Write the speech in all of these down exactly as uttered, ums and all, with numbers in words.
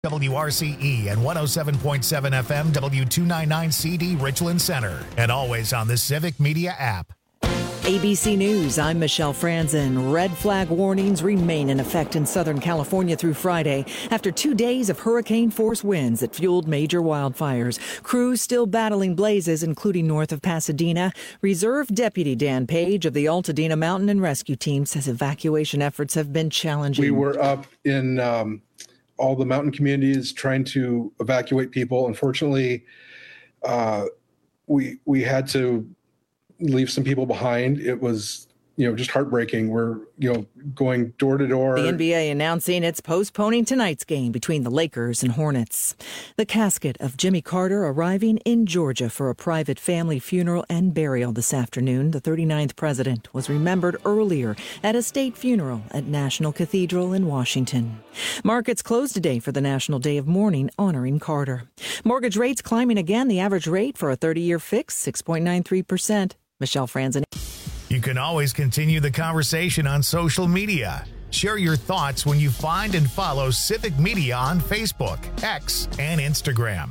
W R C E and one oh seven point seven F M W two ninety-nine C D Richland Center, and always on the Civic Media app. A B C News, I'm Michelle Franzen. Red flag warnings remain in effect in Southern California through Friday after two days of hurricane-force winds that fueled major wildfires. Crews still battling blazes, including north of Pasadena. Reserve Deputy Dan Page of the Altadena Mountain and Rescue Team says evacuation efforts have been challenging. We were up in um, all the mountain communities trying to evacuate people. Unfortunately, uh, we we had to leave some people behind. It was, you know, just heartbreaking. We're, you know, going door to door. The N B A announcing it's postponing tonight's game between the Lakers and Hornets. The casket of Jimmy Carter arriving in Georgia for a private family funeral and burial this afternoon. The thirty-ninth president was remembered earlier at a state funeral at National Cathedral in Washington. Markets closed today for the National Day of Mourning honoring Carter. Mortgage rates climbing again. The average rate for a thirty-year fix, six point nine three percent. Michelle Franzen. You can always continue the conversation on social media. Share your thoughts when you find and follow Civic Media on Facebook, X, and Instagram.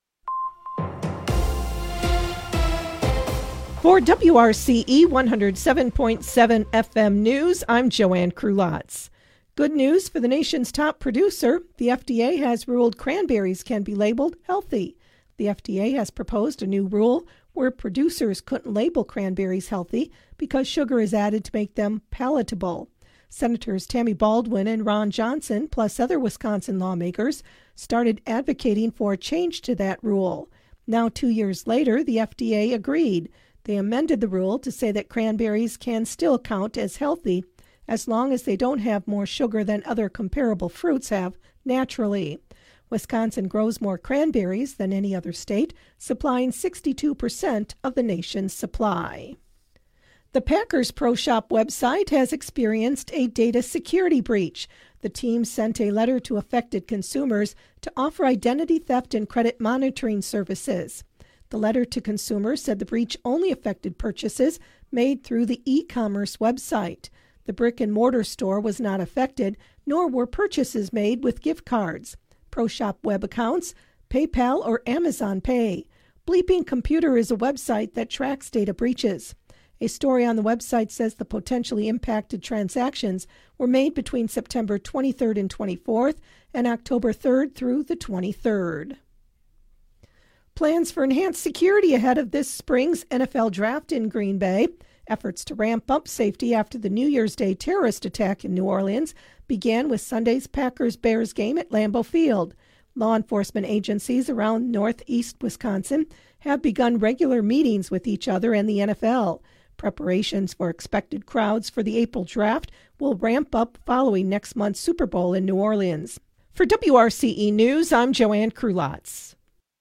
For W R C E one oh seven point seven F M News, I'm Joanne Krulotz. Good news for the nation's top producer. The F D A has ruled cranberries can be labeled healthy. The F D A has proposed a new rule where producers couldn't label cranberries healthy because sugar is added to make them palatable. Senators Tammy Baldwin and Ron Johnson, plus other Wisconsin lawmakers, started advocating for a change to that rule. Now, two years later, the F D A agreed. They amended the rule to say that cranberries can still count as healthy as long as they don't have more sugar than other comparable fruits have naturally. Wisconsin grows more cranberries than any other state, supplying sixty-two percent of the nation's supply. The Packers Pro Shop website has experienced a data security breach. The team sent a letter to affected consumers to offer identity theft and credit monitoring services. The letter to consumers said the breach only affected purchases made through the e-commerce website. The brick-and-mortar store was not affected, nor were purchases made with gift cards, Pro Shop web accounts, PayPal, or Amazon Pay. Bleeping Computer is a website that tracks data breaches. A story on the website says the potentially impacted transactions were made between September twenty-third and twenty-fourth and October third through the twenty-third. Plans for enhanced security ahead of this spring's N F L draft in Green Bay. Efforts to ramp up safety after the New Year's Day terrorist attack in New Orleans began with Sunday's Packers-Bears game at Lambeau Field. Law enforcement agencies around northeast Wisconsin have begun regular meetings with each other and the N F L. Preparations for expected crowds for the April draft will ramp up following next month's Super Bowl in New Orleans. For W R C E News, I'm Joanne Krulotz.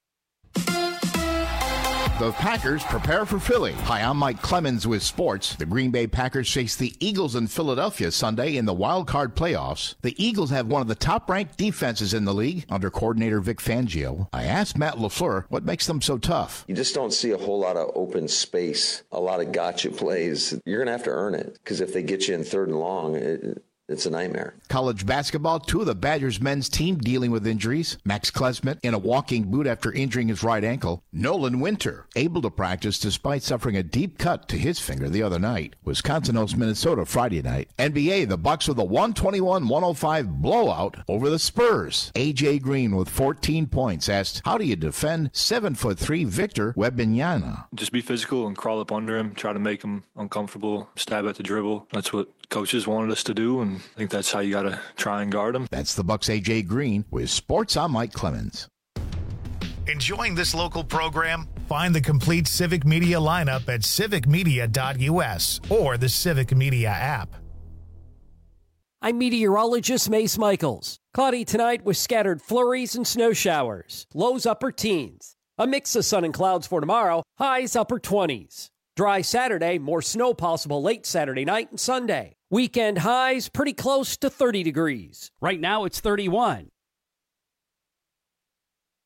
The Packers prepare for Philly. Hi, I'm Mike Clemens with sports. The Green Bay Packers face the Eagles in Philadelphia Sunday in the wild card playoffs. The Eagles have one of the top-ranked defenses in the league under coordinator Vic Fangio. I asked Matt LaFleur what makes them so tough. You just don't see a whole lot of open space, a lot of gotcha plays. You're going to have to earn it because if they get you in third and long, it, it's a nightmare. College basketball, two of the Badgers men's team dealing with injuries. Max Klesmit in a walking boot after injuring his right ankle. Nolan Winter able to practice despite suffering a deep cut to his finger the other night. Wisconsin hosts Minnesota Friday night. N B A, the Bucks with a one twenty-one one oh five blowout over the Spurs. A J Green with fourteen points asked, how do you defend seven foot three Victor Wembanyama? Just be physical and crawl up under him, try to make him uncomfortable, stab at the dribble. That's what coaches wanted us to do, and I think that's how you got to try and guard him. That's the Bucks' A J Green. With sports, I'm Mike Clemens. Enjoying this local program? Find the complete Civic Media lineup at civic media dot u s or the Civic Media app. I'm meteorologist Mace Michaels. Cloudy tonight with scattered flurries and snow showers. Lows upper teens. A mix of sun and clouds for tomorrow. Highs upper twenties. Dry Saturday, more snow possible late Saturday night and Sunday. Weekend highs pretty close to thirty degrees. Right now it's thirty-one.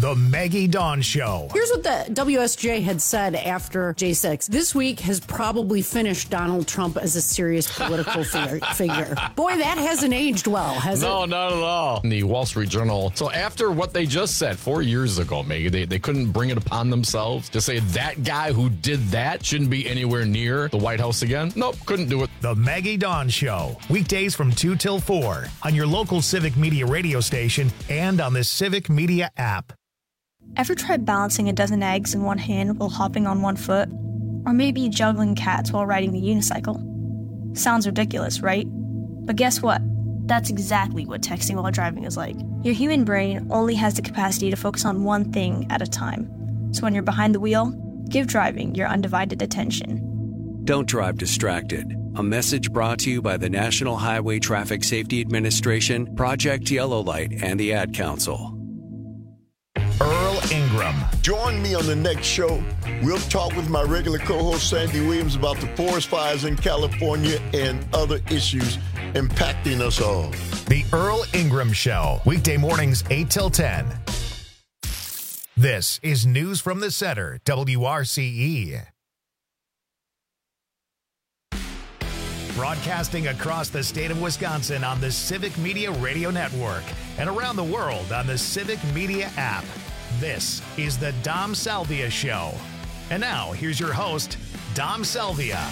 The Maggie Dawn Show. Here's what the W S J had said after J six. This week has probably finished Donald Trump as a serious political figure. figure. Boy, that hasn't aged well, has no, it? No, not at all. In the Wall Street Journal. So after what they just said four years ago, Maggie, they, they couldn't bring it upon themselves to say that guy who did that shouldn't be anywhere near the White House again. Nope, couldn't do it. The Maggie Dawn Show. Weekdays from two till four on your local Civic Media radio station and on the Civic Media app. Ever tried balancing a dozen eggs in one hand while hopping on one foot? Or maybe juggling cats while riding the unicycle? Sounds ridiculous, right? But guess what? That's exactly what texting while driving is like. Your human brain only has the capacity to focus on one thing at a time. So when you're behind the wheel, give driving your undivided attention. Don't drive distracted. A message brought to you by the National Highway Traffic Safety Administration, Project Yellow Light, and the Ad Council. Earl Ingram. Join me on the next show. We'll talk with my regular co-host Sandy Williams about the forest fires in California and other issues impacting us all. The Earl Ingram Show. Weekday mornings eight till ten. This is News from the Center, W R C E. Broadcasting across the state of Wisconsin on the Civic Media Radio Network and around the world on the Civic Media app. This is the Dom Salvia Show. And now, here's your host, Dom Salvia.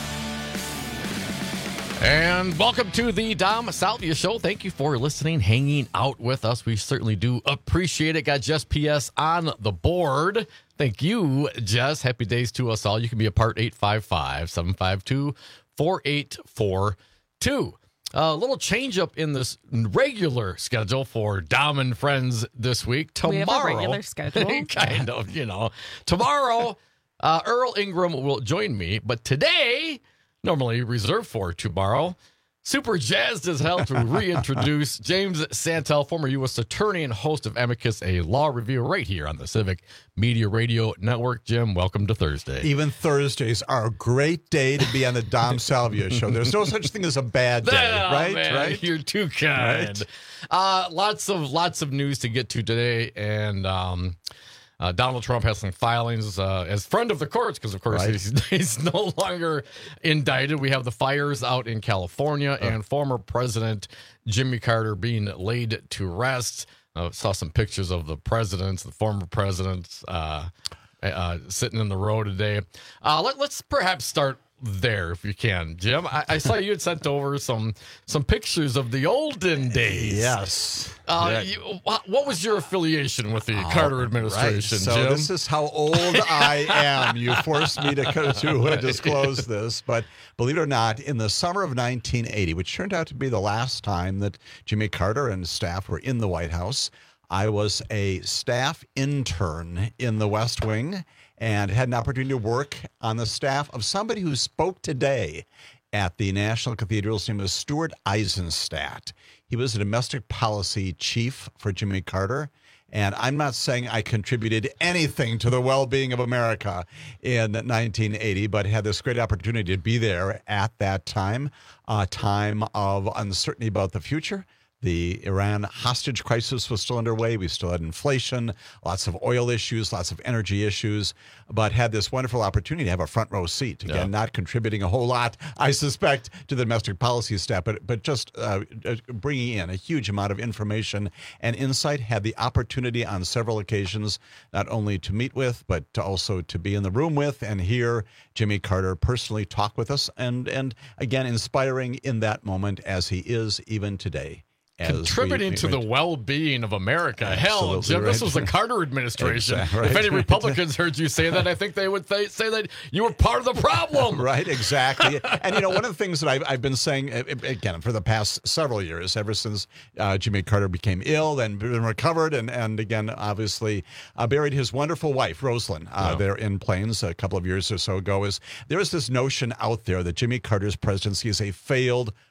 And welcome to the Dom Salvia Show. Thank you for listening, hanging out with us. We certainly do appreciate it. Got Jess P S on the board. Thank you, Jess. Happy days to us all. You can be a part eight five five, seven five two, four eight four two. A little change up in this regular schedule for Dom and Friends this week. Tomorrow, we have a regular schedule. kind of, you know. Tomorrow, uh, Earl Ingram will join me, but today, normally reserved for tomorrow, super jazzed as hell to reintroduce James Santel, former U S attorney and host of Amicus, a law review right here on the Civic Media Radio Network. Jim, welcome to Thursday. Even Thursdays are a great day to be on the Dom Salvia Show. There's no such thing as a bad day, oh, right? Man, right? You're too kind. Right? Uh, lots of lots of news to get to today, and um, Uh, Donald Trump has some filings uh, as friend of the courts because, of course, right. he's, he's no longer indicted. We have the fires out in California uh. and former President Jimmy Carter being laid to rest. Uh, saw some pictures of the presidents, the former presidents, uh, uh, sitting in the row today. Uh, let, let's perhaps start there if you can, Jim. I, I saw you had sent over some some pictures of the olden days. Yes. Uh, yeah. you, what, what was your affiliation with the oh, Carter administration, right. So Jim? this is how old I am. You forced me to, to right. disclose this, but believe it or not, in the summer of nineteen eighty, which turned out to be the last time that Jimmy Carter and staff were in the White House, I was a staff intern in the West Wing and had an opportunity to work on the staff of somebody who spoke today at the National Cathedral. His name was Stuart Eisenstadt. He was a domestic policy chief for Jimmy Carter. And I'm not saying I contributed anything to the well-being of America in nineteen eighty, but had this great opportunity to be there at that time, a time of uncertainty about the future. The Iran hostage crisis was still underway. We still had inflation, lots of oil issues, lots of energy issues, but had this wonderful opportunity to have a front row seat. Again, yeah. not contributing a whole lot, I suspect, to the domestic policy staff, but, but just uh, bringing in a huge amount of information and insight. Had the opportunity on several occasions not only to meet with, but to also to be in the room with and hear Jimmy Carter personally talk with us. And, and again, inspiring in that moment as he is even today. Contributing we, to the well-being of America. Hell, Jim, right. this was the Carter administration. Exactly, right. If any Republicans heard you say that, I think they would th- say that you were part of the problem. Right, exactly. And, you know, one of the things that I've, I've been saying, again, for the past several years, ever since uh, Jimmy Carter became ill and been recovered, and, and again, obviously, uh, buried his wonderful wife, Rosalind, uh, wow. there in Plains a couple of years or so ago, is there is this notion out there that Jimmy Carter's presidency is a failed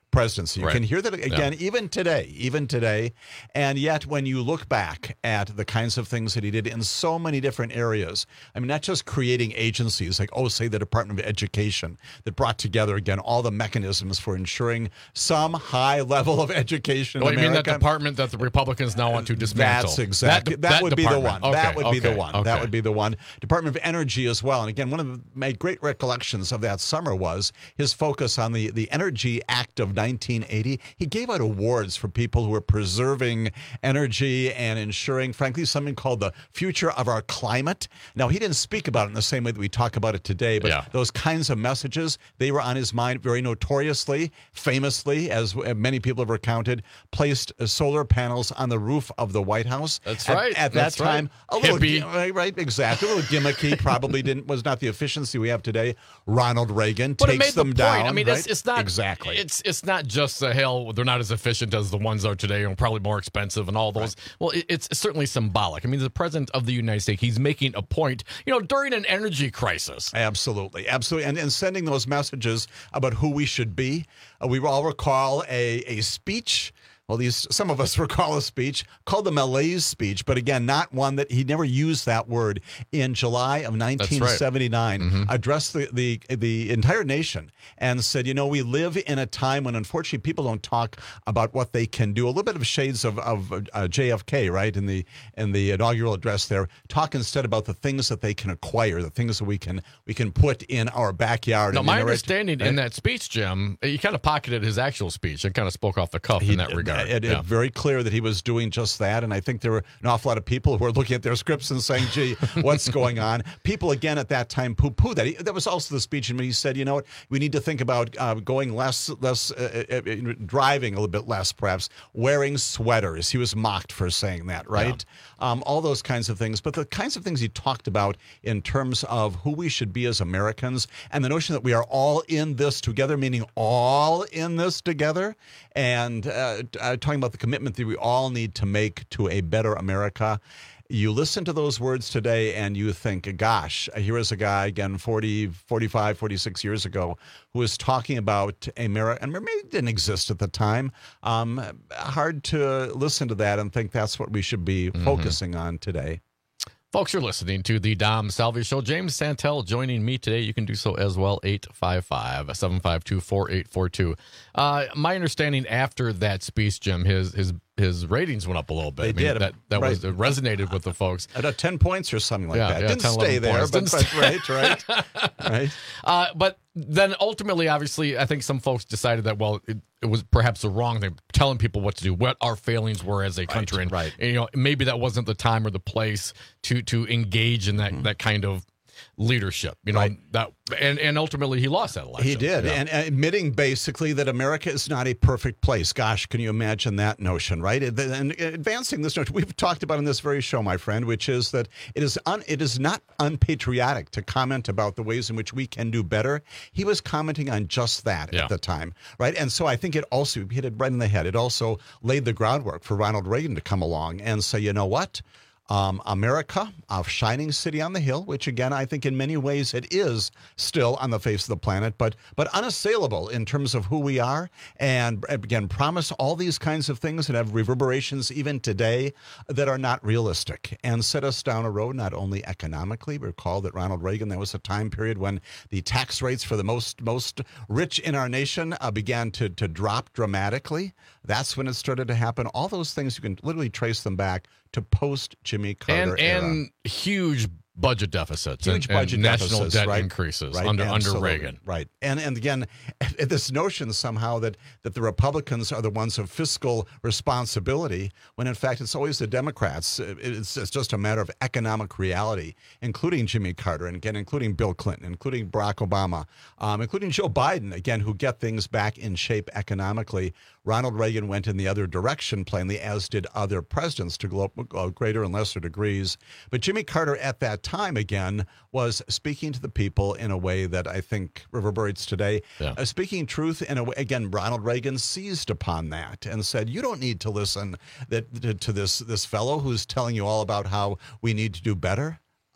presidency. You Right. can hear that again, Yeah. even today, even today. And yet, when you look back at the kinds of things that he did in so many different areas, I mean, not just creating agencies like, oh, say the Department of Education that brought together, again, all the mechanisms for ensuring some high level of education in Oh, you mean that America. department that the Republicans now want to dismantle? That's exactly. That, That, that would be the department. one. Okay, that would be the okay, one. okay. That would be the one. Department of Energy as well. And again, one of the, my great recollections of that summer was his focus on the, the Energy Act of nineteen eighty. He gave out awards for people who were preserving energy and ensuring, frankly, something called the future of our climate. Now, he didn't speak about it in the same way that we talk about it today, but Yeah. those kinds of messages, they were on his mind very notoriously, famously, as many people have recounted, placed solar panels on the roof of the White House. That's At- right. At, That's that right. time, a little Hippie. gi- right, right, exactly, a little gimmicky. Probably didn't was not the efficiency we have today. Ronald Reagan But it takes made the them point. down. I mean, right? it's, it's not exactly. It's it's not just the hell. They're not as efficient as the ones are today, and probably more expensive, and all those. Right. Well, it, it's certainly symbolic. I mean, the president of the United States, he's making a point. You know, during an energy crisis. Absolutely, absolutely, and and sending those messages about who we should be. Uh, we all recall a a speech. Well, these some of us recall a speech called the Malaise speech, but again, not one that he never used that word. In July of nineteen seventy-nine, right. mm-hmm. addressed the, the the entire nation and said, you know, we live in a time when unfortunately people don't talk about what they can do. A little bit of shades of of uh, J F K, right, in the in the inaugural address there. Talk instead about the things that they can acquire, the things that we can we can put in our backyard. Now, and my in the right- understanding right? in that speech, Jim, he kind of pocketed his actual speech and kind of spoke off the cuff in that regard. It, yeah. it very clear that he was doing just that, and I think there were an awful lot of people who were looking at their scripts and saying, "Gee, what's going on?" People again at that time poo-poo that. He, that was also the speech in which he said, "You know what? We need to think about uh, going less, less, uh, uh, uh, driving a little bit less, perhaps wearing sweaters." He was mocked for saying that, right? Yeah. Um, all those kinds of things, but the kinds of things he talked about in terms of who we should be as Americans, and the notion that we are all in this together, meaning all in this together, and uh, uh, talking about the commitment that we all need to make to a better America. You listen to those words today and you think, gosh, here is a guy, again, forty, forty-five, forty-six years ago, who was talking about America, and maybe it didn't exist at the time. Um, hard to listen to that and think that's what we should be mm-hmm. focusing on today. Folks, you're listening to the Dom Salvia Show. James Santel joining me today. You can do so as well, eight five five, seven five two, four eight four two. Uh, my understanding after that speech, Jim, his his his ratings went up a little bit. They I mean, did. That, that right. was it resonated with the folks. At a ten points or something like yeah, that. Yeah, Didn't ten, stay there, points. but, Didn't but right, right, right. Uh, but then ultimately, obviously, I think some folks decided that, well, it, it was perhaps the wrong thing, telling people what to do, what our failings were as a country. Right, and, right. and, you know, maybe that wasn't the time or the place to to engage in that, mm. that kind of leadership, you know, right. that and, and ultimately he lost that election. He did, yeah. and, and admitting basically that America is not a perfect place. Gosh, can you imagine that notion, right? And advancing this notion, we've talked about in this very show, my friend, which is that it is un, it is not unpatriotic to comment about the ways in which we can do better. He was commenting on just that yeah. at the time, right? And so I think it also hit it right in the head. It also laid the groundwork for Ronald Reagan to come along and say, you know what? Um, America, a shining city on the hill, which again, I think in many ways it is still on the face of the planet, but but unassailable in terms of who we are. And again, promise all these kinds of things that have reverberations even today that are not realistic and set us down a road, not only economically. Recall that Ronald Reagan, there was a time period when the tax rates for the most most rich in our nation uh, began to, to drop dramatically. That's when it started to happen. All those things, you can literally trace them back to post Jimmy Carter and, era. and huge budget deficits, huge and, budget and national deficits, debt right? increases right? under Absolutely. under Reagan, right? And and again, this notion somehow that that the Republicans are the ones of fiscal responsibility, when in fact it's always the Democrats. It's, it's just a matter of economic reality, including Jimmy Carter, and again, including Bill Clinton, including Barack Obama, um, including Joe Biden, again, who get things back in shape economically. Ronald Reagan went in the other direction, plainly, as did other presidents to glo- greater and lesser degrees. But Jimmy Carter at that time, again, was speaking to the people in a way that I think reverberates today. Yeah. Uh, speaking truth in a way, again, Ronald Reagan seized upon that and said, you don't need to listen that, to, to this, this fellow who's telling you all about how we need to do better.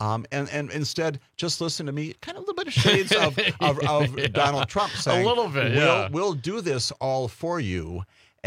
Um, and, and instead, just listen to me, kind of a little bit of shades of, of, of Yeah. Donald Trump saying, A little bit, we'll, yeah. we'll do this all for you.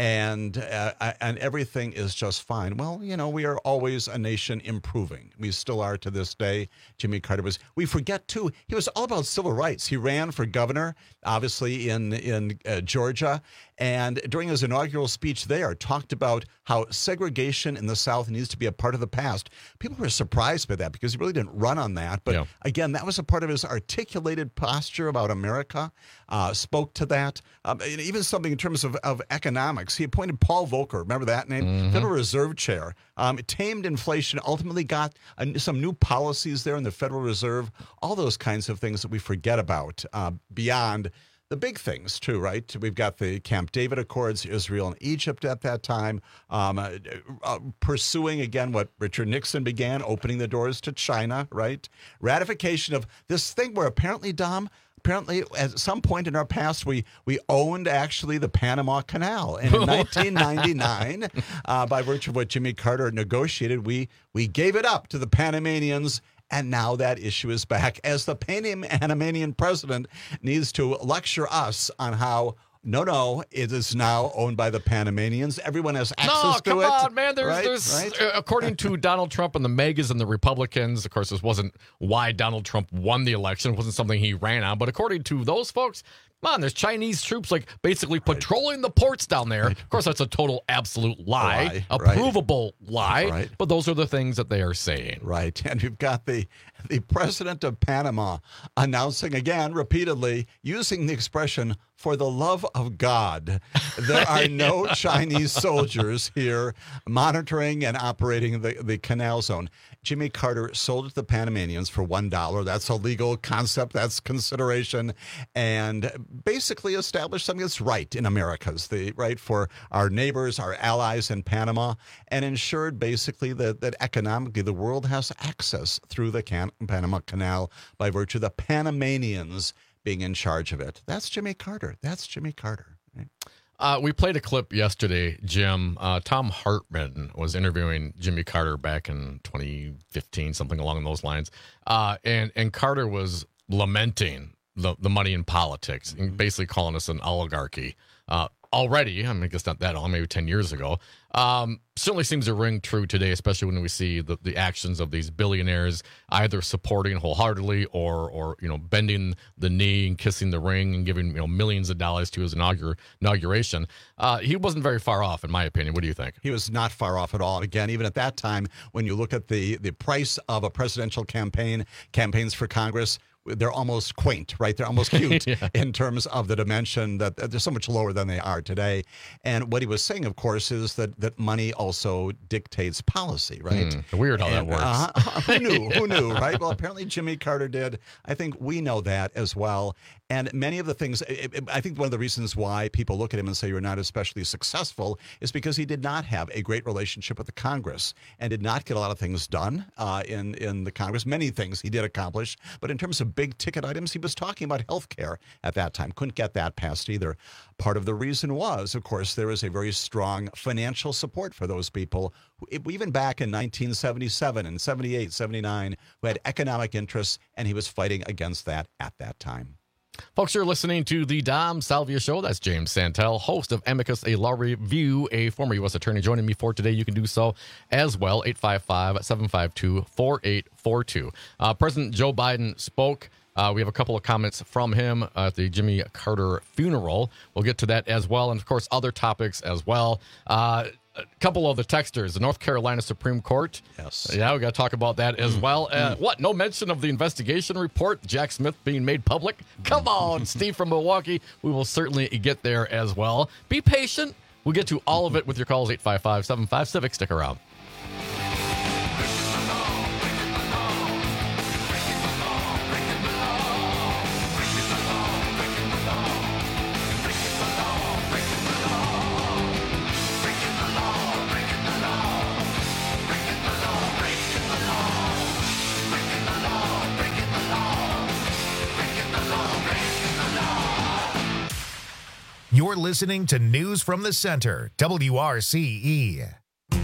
And uh, and everything is just fine. Well, you know, we are always a nation improving. We still are to this day. Jimmy Carter was. We forget too. He was all about civil rights. He ran for governor, obviously in in uh, Georgia, and during his inaugural speech there, talked about how segregation in the South needs to be a part of the past. People were surprised by that because he really didn't run on that. But Yeah. again, that was a part of his articulated posture about America. Uh, spoke to that. Um, and even something in terms of, of economics. He appointed Paul Volcker, remember that name? Mm-hmm. Federal Reserve Chair. Um, tamed inflation, ultimately got uh, some new policies there in the Federal Reserve. All those kinds of things that we forget about uh, beyond the big things, too, right? We've got the Camp David Accords, Israel and Egypt at that time, um, uh, uh, pursuing, again, what Richard Nixon began, opening the doors to China, right? Ratification of this thing where apparently, Dom, apparently at some point in our past, we we owned actually the Panama Canal. And in nineteen ninety-nine, uh, by virtue of what Jimmy Carter negotiated, we we gave it up to the Panamanians. And now that issue is back as the Panamanian president needs to lecture us on how, no, no, it is now owned by the Panamanians. Everyone has access no, to come it. on, man. There's, right? there's Right? uh, according to Donald Trump and the megas and the Republicans, of course, this wasn't why Donald Trump won the election. It wasn't something he ran on. But according to those folks, come on, there's Chinese troops like basically patrolling the ports down there. Of course, that's a total absolute lie, Lie, a right. provable lie. Right. But those are the things that they are saying. Right. And you've got the, the president of Panama announcing again, repeatedly, using the expression, for the love of God, there are no Chinese soldiers here monitoring and operating the, the canal zone. Jimmy Carter sold it to the Panamanians for one dollar. That's a legal concept. That's consideration. And basically established something that's right in America's, the right for our neighbors, our allies in Panama, and ensured basically that, that economically the world has access through the can- Panama Canal by virtue of the Panamanians being in charge of it. That's Jimmy Carter. That's Jimmy Carter. Right? Uh, we played a clip yesterday, Jim. Uh, Tom Hartman was interviewing Jimmy Carter back in twenty fifteen, something along those lines. Uh, and, and Carter was lamenting the, the money in politics, and basically calling us an oligarchy. Uh, already, I mean, I guess not that long, maybe ten years ago. Um, certainly seems to ring true today, especially when we see the, the actions of these billionaires either supporting wholeheartedly or, or you know, bending the knee and kissing the ring and giving, you know, millions of dollars to his inaugur- inauguration. Uh, he wasn't very far off, in my opinion. What do you think? He was not far off at all. And again, even at that time, when you look at the, the price of a presidential campaign, campaigns for Congress, they're almost quaint, right? They're almost cute yeah. in terms of the dimension that they're so much lower than they are today. And what he was saying, of course, is that that money also dictates policy, right? Mm, weird how and, that works. Uh, who knew? Who knew, right? Well, apparently Jimmy Carter did. I think we know that as well. And many of the things, I think one of the reasons why people look at him and say you're not especially successful is because he did not have a great relationship with the Congress and did not get a lot of things done uh, in, in the Congress. Many things he did accomplish. But in terms of big ticket items, he was talking about health care at that time. Couldn't get that passed either. Part of the reason was, of course, there was a very strong financial support for those people, who, even back in nineteen seventy-seven and seventy-eight, seventy-nine, who had economic interests, and he was fighting against that at that time. Folks, you're listening to the Dom Salvia Show. That's James Santel, host of Amicus, a law review, a former U S attorney. Joining me for today, you can do so as well, eight five five, seven five two, four eight four two. Uh, President Joe Biden spoke. Uh, we have a couple of comments from him at the Jimmy Carter funeral. We'll get to that as well, and, of course, other topics as well. Uh, a couple of the texters, the North Carolina Supreme Court. Yes. Yeah, we got to talk about that as well. Uh, what? No mention of the investigation report, Jack Smith being made public? Come on, Steve from Milwaukee. We will certainly get there as well. Be patient. We'll get to all of it with your calls, eight five five, seven five Civic. Stick around. You're listening to News from the Center, W R C E.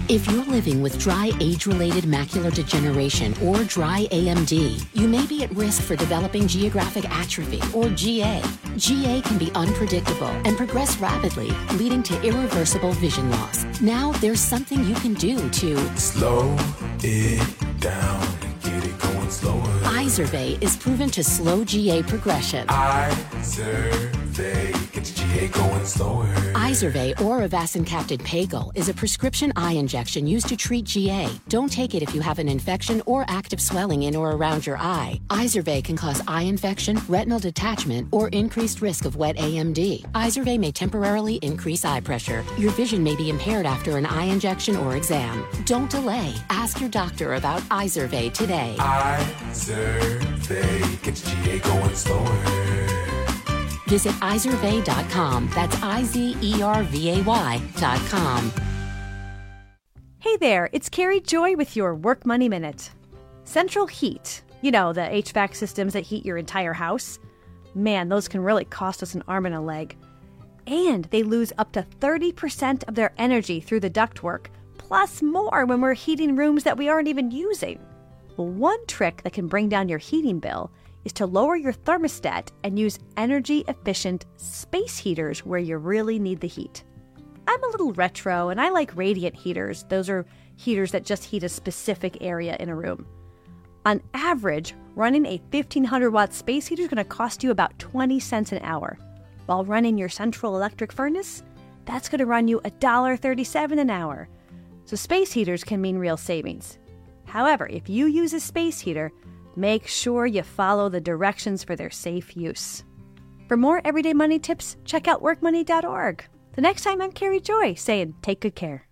If you're living with dry age-related macular degeneration or dry A M D, you may be at risk for developing geographic atrophy or G A. G A can be unpredictable and progress rapidly, leading to irreversible vision loss. Now there's something you can do to slow it down and get it going slower. Izervay is proven to slow G A progression. Izervay gets G A going slower. Izervay or avacincaptad pagel is a prescription eye injection used to treat G A. Don't take it if you have an infection or active swelling in or around your eye. Izervay can cause eye infection, retinal detachment, or increased risk of wet A M D. Izervay may temporarily increase eye pressure. Your vision may be impaired after an eye injection or exam. Don't delay. Ask your doctor about Izervay today. Izervay gets G A going slower. Visit Izervay dot com. That's I Z E R V A Y dot com. Hey there, it's Carrie Joy with your Work Money Minute. Central Heat, you know, the H V A C systems that heat your entire house. Man, those can really cost us an arm and a leg. And they lose up to thirty percent of their energy through the ductwork, plus more when we're heating rooms that we aren't even using. Well, one trick that can bring down your heating bill is to lower your thermostat and use energy-efficient space heaters where you really need the heat. I'm a little retro, and I like radiant heaters. Those are heaters that just heat a specific area in a room. On average, running a fifteen hundred watt space heater is going to cost you about twenty cents an hour. While running your central electric furnace, that's going to run you one dollar and thirty-seven cents an hour. So space heaters can mean real savings. However, if you use a space heater, make sure you follow the directions for their safe use. For more everyday money tips, check out work money dot org. The next time, I'm Carrie Joy saying take good care.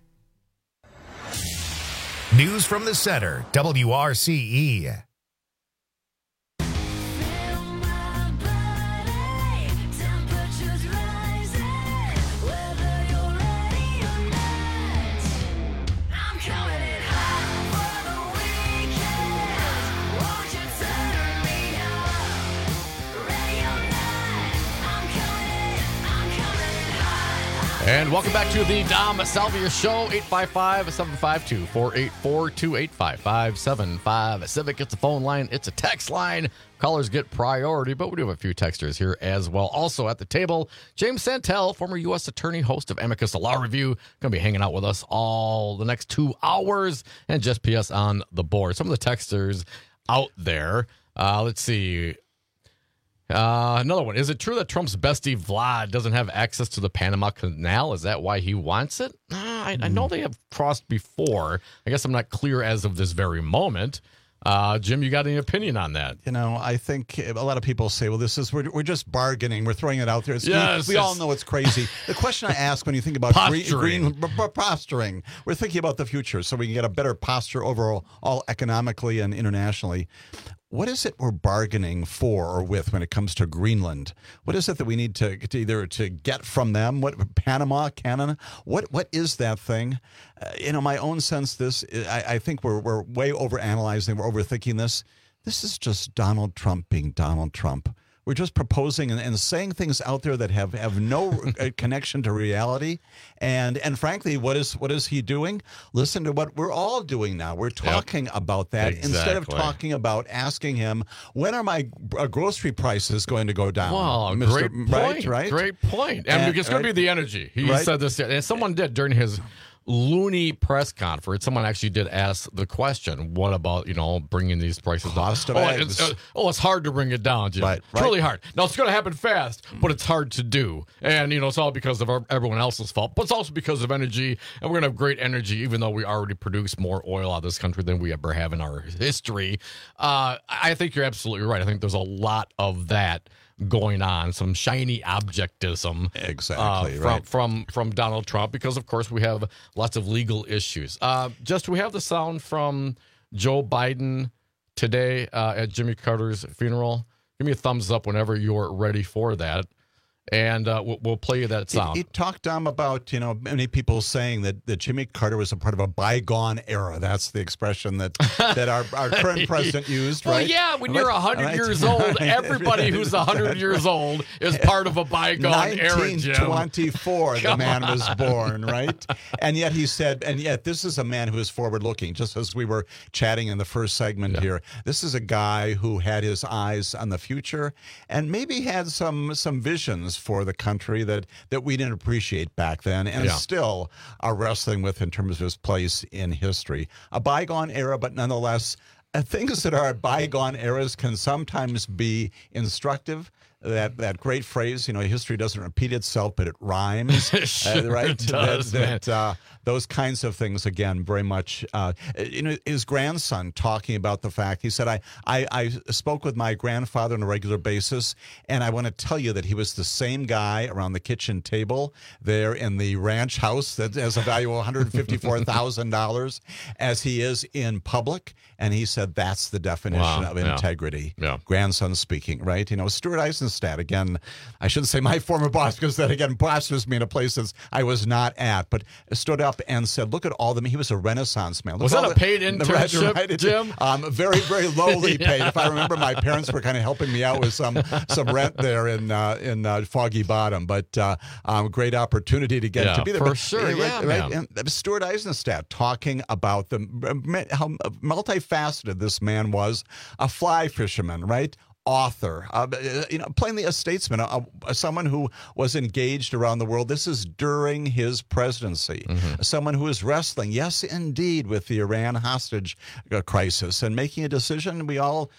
News from the Center, W R C E. And welcome back to the Dom Salvia Show. Eight five five, seven five two, four eight four two, eight five five, seven five. Civic, it's a phone line. It's a text line. Callers get priority, but we do have a few texters here as well. Also at the table, James Santel, former U S attorney, host of Amicus Law Review, going to be hanging out with us all the next two hours. And just P S on the board. Some of the texters out there. Uh, let's see. Uh, another one. Is it true that Trump's bestie Vlad doesn't have access to the Panama Canal? Is that why he wants it? Uh, I, I know they have crossed before. I guess I'm not clear as of this very moment. Uh, Jim, you got any opinion on that? You know, I think a lot of people say, well, this is, we're, we're just bargaining. We're throwing it out there. It's, yes, we, we all know it's crazy. The question I ask when you think about posturing. green, green posturing, we're thinking about the future so we can get a better posture overall, all economically and internationally. What is it we're bargaining for or with when it comes to Greenland? What is it that we need to, to either to get from them? What Panama, Canada? What what is that thing? Uh, you know, my own sense, this I, I think we're we're way overanalyzing. We're overthinking this. This is just Donald Trump being Donald Trump. We're just proposing and, and saying things out there that have, have no connection to reality. And and frankly, what is what is he doing? Listen to what we're all doing now. We're talking yep. about that exactly. instead of talking about asking him, when are my uh, grocery prices going to go down? Wow, Mister great point. Right, right? Great point. And, and it's going right? to be the energy. He right? said this, and someone did during his loony press conference. Someone actually did ask the question, what about, you know, bringing these prices Cost down? Of oh, eggs. It's, uh, oh, it's hard to bring it down, Jim. Right, it's right. really hard. Now, it's going to happen fast, but it's hard to do. And, you know, it's all because of our, everyone else's fault, but it's also because of energy. And we're going to have great energy, even though we already produce more oil out of this country than we ever have in our history. Uh, I think you're absolutely right. I think there's a lot of that going on, some shiny objectism exactly uh, from, right. from from Donald Trump, because of course we have lots of legal issues. Uh, just we have the sound from Joe Biden today uh, at Jimmy Carter's funeral. Give me a thumbs up whenever you're ready for that. And uh, we'll, we'll play you that sound. He, he talked um, about, you know, many people saying that, that Jimmy Carter was a part of a bygone era. That's the expression that, that our, our current president used, right? Well, yeah, when you're right, one hundred right, years old, everybody who's one hundred years old is part of a bygone era, Jim. nineteen twenty-four, the man was born, right? And yet he said, and yet this is a man who is forward-looking, just as we were chatting in the first segment yeah. here. This is a guy who had his eyes on the future and maybe had some some visions for the country that, that we didn't appreciate back then and yeah. still are wrestling with in terms of his place in history. A bygone era, but nonetheless, uh, things that are bygone eras can sometimes be instructive. That that great phrase, you know, history doesn't repeat itself, but it rhymes, sure uh, right? Does, that, that uh, those kinds of things, again, very much. Uh, you know, his grandson talking about the fact, he said, I, I, I spoke with my grandfather on a regular basis, and I want to tell you that he was the same guy around the kitchen table there in the ranch house that has a value of one hundred fifty-four thousand dollars as he is in public. And he said that's the definition wow, of yeah. integrity. Yeah. Grandson speaking, right? You know, Stuart Eisenstadt, again, I shouldn't say my former boss because that, again, blasphemous me in a place that I was not at, but stood up and said, look at all them. He was a Renaissance man. Look was that a the, paid internship, right, Jim? Um, very, very lowly yeah. paid. If I remember, my parents were kind of helping me out with some some rent there in uh, in uh, Foggy Bottom, but uh, um, great opportunity to get yeah, to be there. For but, sure, right, yeah. Right? And Stuart Eisenstadt talking about the how multifaceted this man was, a fly fisherman, right? Author, uh, you know, plainly a statesman, a, a, someone who was engaged around the world. This is during his presidency. Mm-hmm. Someone who is wrestling, yes, indeed, with the Iran hostage crisis and making a decision. We all,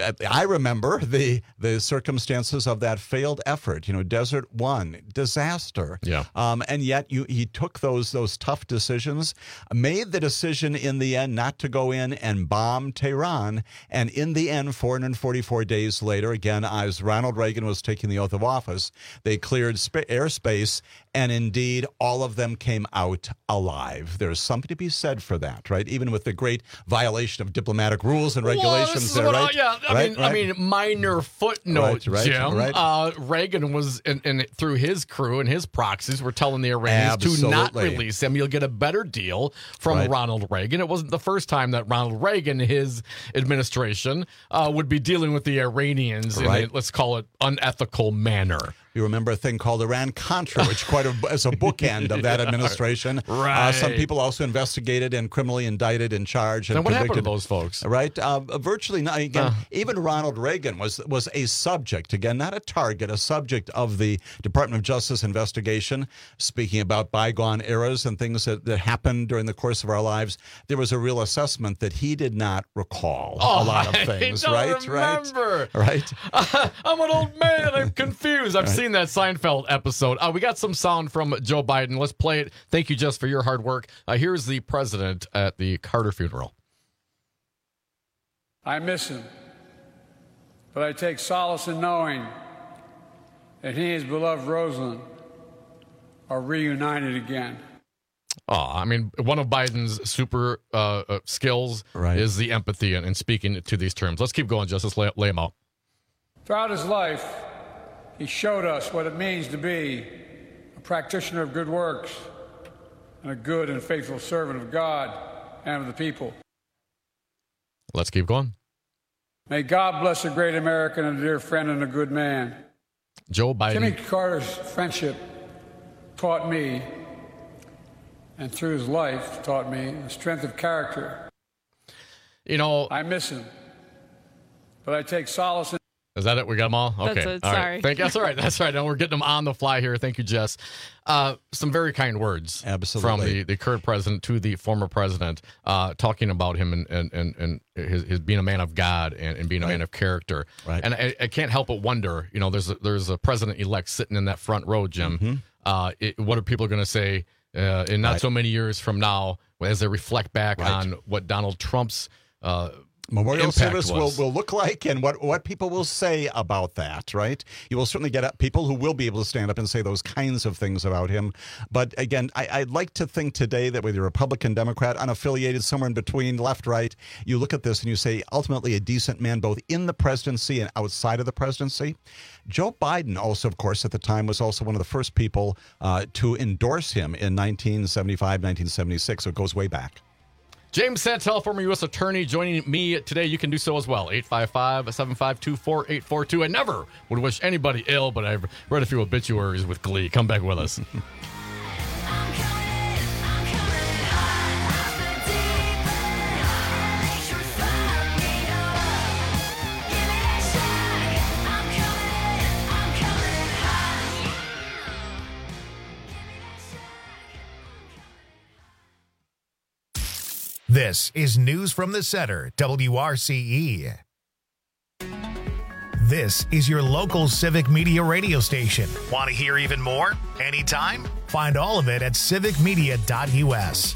I remember the the circumstances of that failed effort. You know, Desert One, disaster. Yeah. Um, and yet, you he took those those tough decisions, made the decision in the end not to go in and bomb Tehran, and in the end, four hundred forty-four days later, again, as Ronald Reagan was taking the oath of office, they cleared sp- airspace, and indeed, all of them came out alive. There's something to be said for that, right? Even with the great violation of diplomatic rules and regulations well, there, right? I, yeah, I right, mean, right? I mean, minor footnote, right, right, Jim. Right. Uh, Reagan was, and, and through his crew and his proxies, were telling the Iranians Absolutely. to not release him. You'll get a better deal from right. Ronald Reagan. It wasn't the first time that Ronald Reagan, his administration, uh, would be dealing with the Iranians right. in a, let's call it, unethical manner. You remember a thing called Iran-Contra, which quite a, as a bookend of that administration. Right. Uh, some people also investigated and criminally indicted and charged and then what convicted. happened to those folks? Right. Uh, virtually not. Again, uh. even Ronald Reagan was was a subject. Again, not a target, a subject of the Department of Justice investigation. Speaking about bygone eras and things that, that happened during the course of our lives, there was a real assessment that he did not recall oh, a lot of things. I don't right. Remember. Right. Right. Uh, I'm an old man. I'm confused. I've right. seen that Seinfeld episode. Uh, we got some sound from Joe Biden. Let's play it. Thank you, Jess, for your hard work. Uh, here's the president at the Carter funeral. I miss him, but I take solace in knowing that he and his beloved Rosalind are reunited again. Oh, I mean, one of Biden's super uh, uh, skills right. is the empathy and, and speaking to these terms. Let's keep going, Justice. Lay, lay them out. Throughout his life, he showed us what it means to be a practitioner of good works and a good and faithful servant of God and of the people. Let's keep going. May God bless a great American and a dear friend and a good man. Joe Biden. Jimmy Carter's friendship taught me, and through his life taught me, the strength of character. You know, I miss him, but I take solace in. Is that it? We got them all? Okay. That's it. All Sorry. Right. Thank you. That's all right. That's all right. And we're getting them on the fly here. Thank you, Jess. Uh, some very kind words Absolutely. from the, the current president to the former president, uh, talking about him and, and, and, and his, his being a man of God and, and being a right. man of character. Right. And I, I can't help but wonder, you know, there's a, there's a president-elect sitting in that front row, Jim. Mm-hmm. Uh, it, what are people going to say uh, in not right. so many years from now as they reflect back right. on what Donald Trump's uh, Memorial impact service will, was. will look like and what, what people will say about that, right? You will certainly get people who will be able to stand up and say those kinds of things about him. But again, I, I'd like to think today that whether you're Republican, Democrat, unaffiliated, somewhere in between, left, right, you look at this and you say, ultimately a decent man both in the presidency and outside of the presidency. Joe Biden also, of course, at the time was also one of the first people uh, to endorse him in nineteen seventy-five, nineteen seventy-six, so it goes way back. James Santel, former U S attorney, joining me today. You can do so as well. eight five five, seven five two, four eight four two. I never would wish anybody ill, but I've read a few obituaries with glee. Come back with us. This is News from the Center, W R C E. This is your local civic media radio station. Want to hear even more? Anytime? Find all of it at civic media dot U S.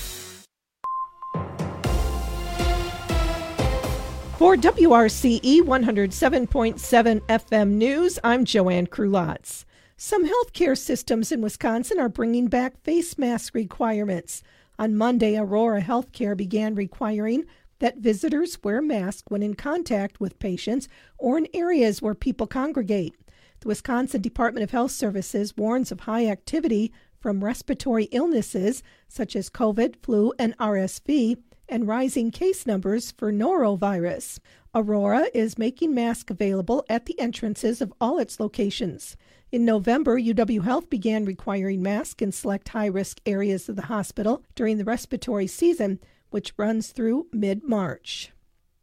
For W R C E one oh seven point seven F M News, I'm Joanne Krulotz. Some healthcare systems in Wisconsin are bringing back face mask requirements. On Monday, Aurora Healthcare began requiring that visitors wear masks when in contact with patients or in areas where people congregate. The Wisconsin Department of Health Services warns of high activity from respiratory illnesses such as COVID, flu, and R S V, and rising case numbers for norovirus. Aurora is making masks available at the entrances of all its locations. In November, U W Health began requiring masks in select high-risk areas of the hospital during the respiratory season, which runs through mid-March.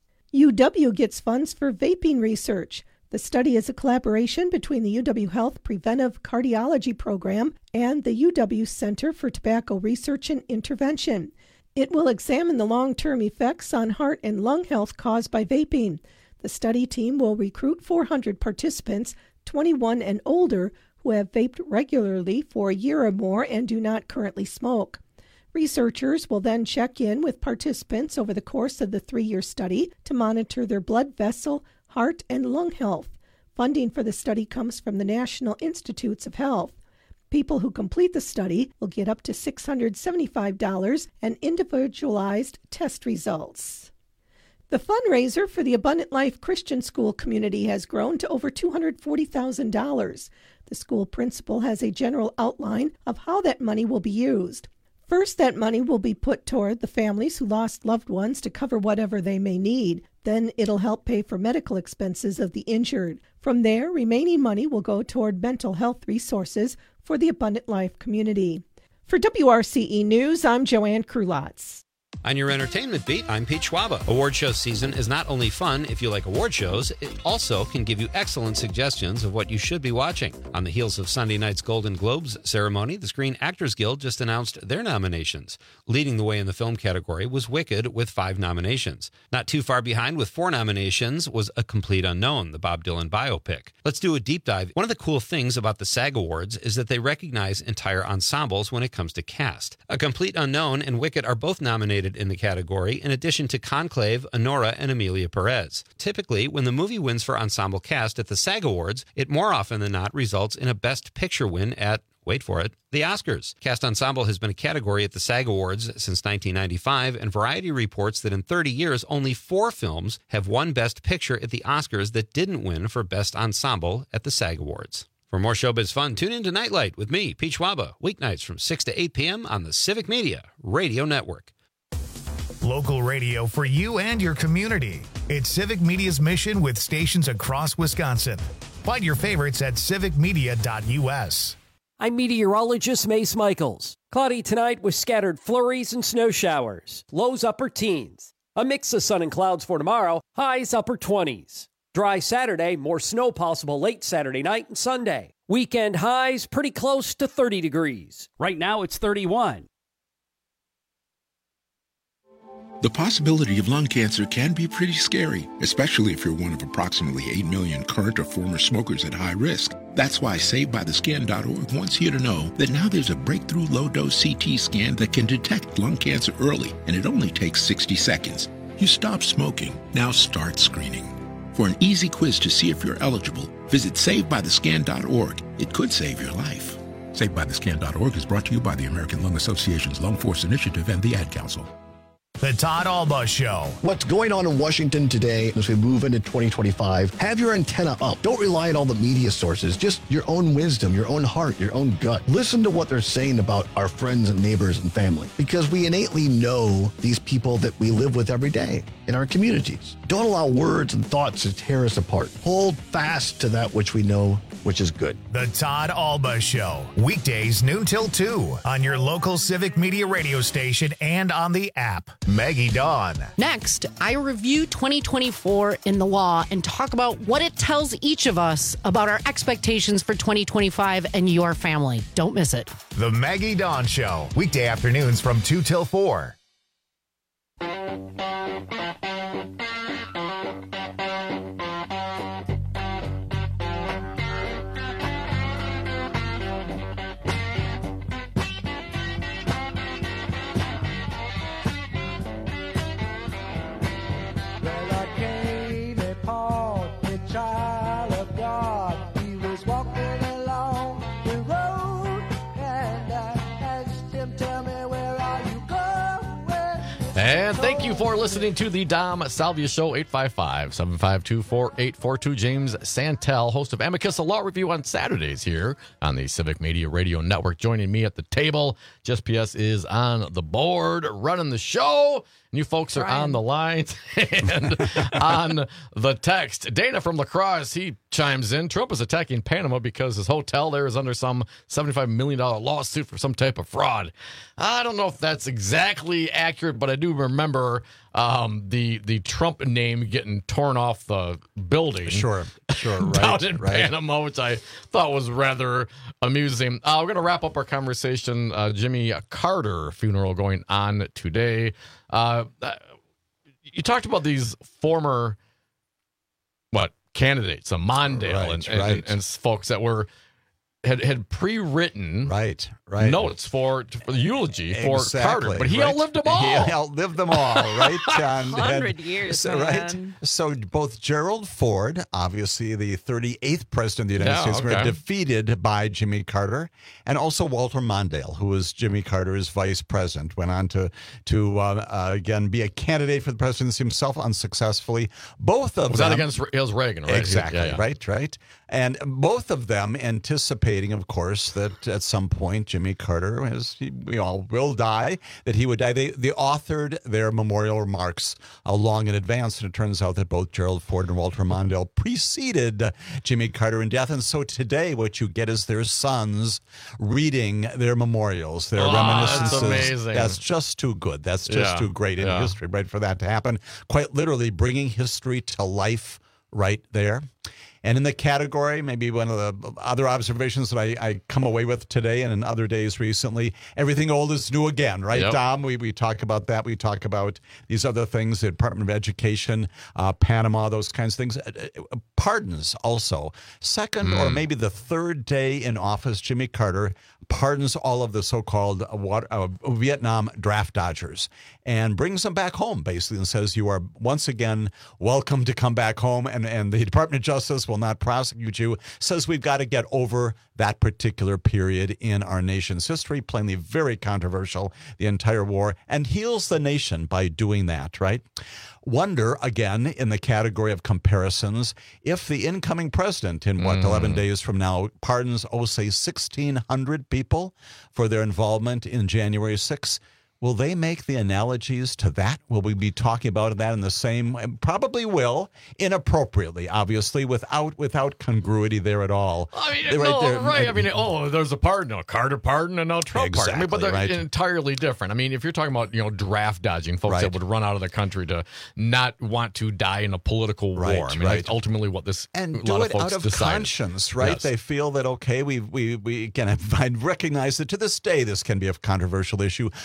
U W gets funds for vaping research. The study is a collaboration between the U W Health Preventive Cardiology Program and the U W Center for Tobacco Research and Intervention. It will examine the long-term effects on heart and lung health caused by vaping. The study team will recruit four hundred participants, twenty-one and older, who have vaped regularly for a year or more and do not currently smoke. Researchers will then check in with participants over the course of the three-year study to monitor their blood vessel, heart, and lung health. Funding for the study comes from the National Institutes of Health. People who complete the study will get up to six hundred seventy-five dollars and individualized test results. The fundraiser for the Abundant Life Christian School community has grown to over two hundred forty thousand dollars. The school principal has a general outline of how that money will be used. First, that money will be put toward the families who lost loved ones to cover whatever they may need. Then it'll help pay for medical expenses of the injured. From there, remaining money will go toward mental health resources for the Abundant Life community. For W R C E News, I'm Joanne Krulotz. On your entertainment beat, I'm Pete Schwaba. Award show season is not only fun if you like award shows, it also can give you excellent suggestions of what you should be watching. On the heels of Sunday night's Golden Globes ceremony, the Screen Actors Guild just announced their nominations. Leading the way in the film category was Wicked with five nominations. Not too far behind with four nominations was A Complete Unknown, the Bob Dylan biopic. Let's do a deep dive. One of the cool things about the SAG Awards is that they recognize entire ensembles when it comes to cast. A Complete Unknown and Wicked are both nominated in the category, in addition to Conclave, Honora, and Emilia Perez. Typically, when the movie wins for ensemble cast at the SAG Awards, it more often than not results in a Best Picture win at, wait for it, the Oscars. Cast Ensemble has been a category at the SAG Awards since nineteen ninety-five, and Variety reports that in thirty years, only four films have won Best Picture at the Oscars that didn't win for Best Ensemble at the SAG Awards. For more showbiz fun, tune in to Nightlight with me, Pete Schwaba, weeknights from six to eight p.m. on the Civic Media Radio Network. Local radio for you and your community. It's Civic Media's mission with stations across Wisconsin. Find your favorites at civic media dot U S. I'm meteorologist Mace Michaels. Cloudy tonight with scattered flurries and snow showers. Lows upper teens. A mix of sun and clouds for tomorrow. Highs upper twenties. Dry Saturday, more snow possible late Saturday night and Sunday. Weekend highs pretty close to thirty degrees. Right now it's thirty-one. The possibility of lung cancer can be pretty scary, especially if you're one of approximately eight million current or former smokers at high risk. That's why Saved By The Skin dot org wants you to know that now there's a breakthrough low-dose C T scan that can detect lung cancer early, and it only takes sixty seconds. You stopped smoking. Now start screening. For an easy quiz to see if you're eligible, visit save by the scan dot org. It could save your life. save by the scan dot org is brought to you by the American Lung Association's Lung Force Initiative and the Ad Council. The Todd Alba Show. What's going on in Washington today as we move into twenty twenty-five? Have your antenna up. Don't rely on all the media sources. Just your own wisdom, your own heart, your own gut. Listen to what they're saying about our friends and neighbors and family, because we innately know these people that we live with every day in our communities. Don't allow words and thoughts to tear us apart. Hold fast to that which we know, which is good. The Todd Alba Show. Weekdays noon till two on your local Civic Media radio station and on the app. Maggie Dawn. Next, I review twenty twenty-four in the law and talk about what it tells each of us about our expectations for twenty twenty-five and your family. Don't miss it. The Maggie Dawn Show. Weekday afternoons from two till four. And thank you for listening to the Dom Salvia Show. Eight five five, seven five two, four eight four two. James Santel, host of Amicus, a law review on Saturdays here on the Civic Media Radio Network. Joining me at the table, Jess P S is on the board, running the show. And you folks are Brian. on the lines and on the text. Dana from La Crosse, he chimes in. Trump is attacking Panama because his hotel there is under some seventy-five million dollars lawsuit for some type of fraud. I don't know if that's exactly accurate, but I do remember um, the the Trump name getting torn off the building. Sure, sure, right, down in right. Panama, which I thought was rather amusing. Uh, we're going to wrap up our conversation. Uh, Jimmy Carter funeral going on today. Uh, you talked about these former, what, candidates, a Mondale Right, and, and, right. and, and folks that were had had pre-written right, right. notes for, for the eulogy for Exactly, Carter, but he right. outlived them all. He outlived them all, right? And- one hundred and- years, so, right? man. So both Gerald Ford, obviously the thirty-eighth president of the United Yeah, States, were okay. defeated by Jimmy Carter, and also Walter Mondale, who was Jimmy Carter's vice president, went on to to uh, uh, again be a candidate for the presidency himself unsuccessfully. Both of Was them that against it was Reagan, right? Exactly, Yeah, yeah. right, right. And both of them anticipating, of course, that at some point Jimmy Carter, as he, we all will die, that he would die. They, they authored their memorial remarks uh, long in advance, and it turns out that both Gerald Ford and Walter Mondale preceded uh, Jimmy Carter in death. And so today what you get is their sons reading their memorials, their Oh, reminiscences. that's amazing. That's just too good. That's just Yeah, too great in yeah. history, right, for that to happen. Quite literally bringing history to life right there. And in the category, maybe one of the other observations that I, I come away with today and in other days recently, everything old is new again, right, Yep. Dom? We we talk about that. We talk about these other things, the Department of Education, uh, Panama, those kinds of things. Uh, uh, Pardons also. Second or Mm. maybe the third day in office, Jimmy Carter pardons all of the so-called uh, wat- uh, Vietnam draft dodgers and brings them back home, basically, and says you are once again welcome to come back home, and, and the Department of Justice will not prosecute you. Says we've got to get over that particular period in our nation's history, plainly very controversial, the entire war, and heals the nation by doing that, right? Wonder, again, in the category of comparisons, if the incoming president in, what, Mm. eleven days from now pardons, oh, say, sixteen hundred people for their involvement in January sixth. Will they make the analogies to that? Will we be talking about that in the same way? Probably will, inappropriately, obviously, without without congruity there at all. I mean, They're no, there- right. I mean, oh, there's a pardon, a Carter pardon, and no Trump pardon. I mean, but they're Exactly, right. entirely different. I mean, if you're talking about, you know, draft dodging, folks Right. that would run out of the country to not want to die in a political Right, war. I mean, right. that's ultimately what this and a do lot it of folks out of decide. conscience, right? Yes. They feel that okay, we we we again I recognize that to this day this can be a controversial issue, but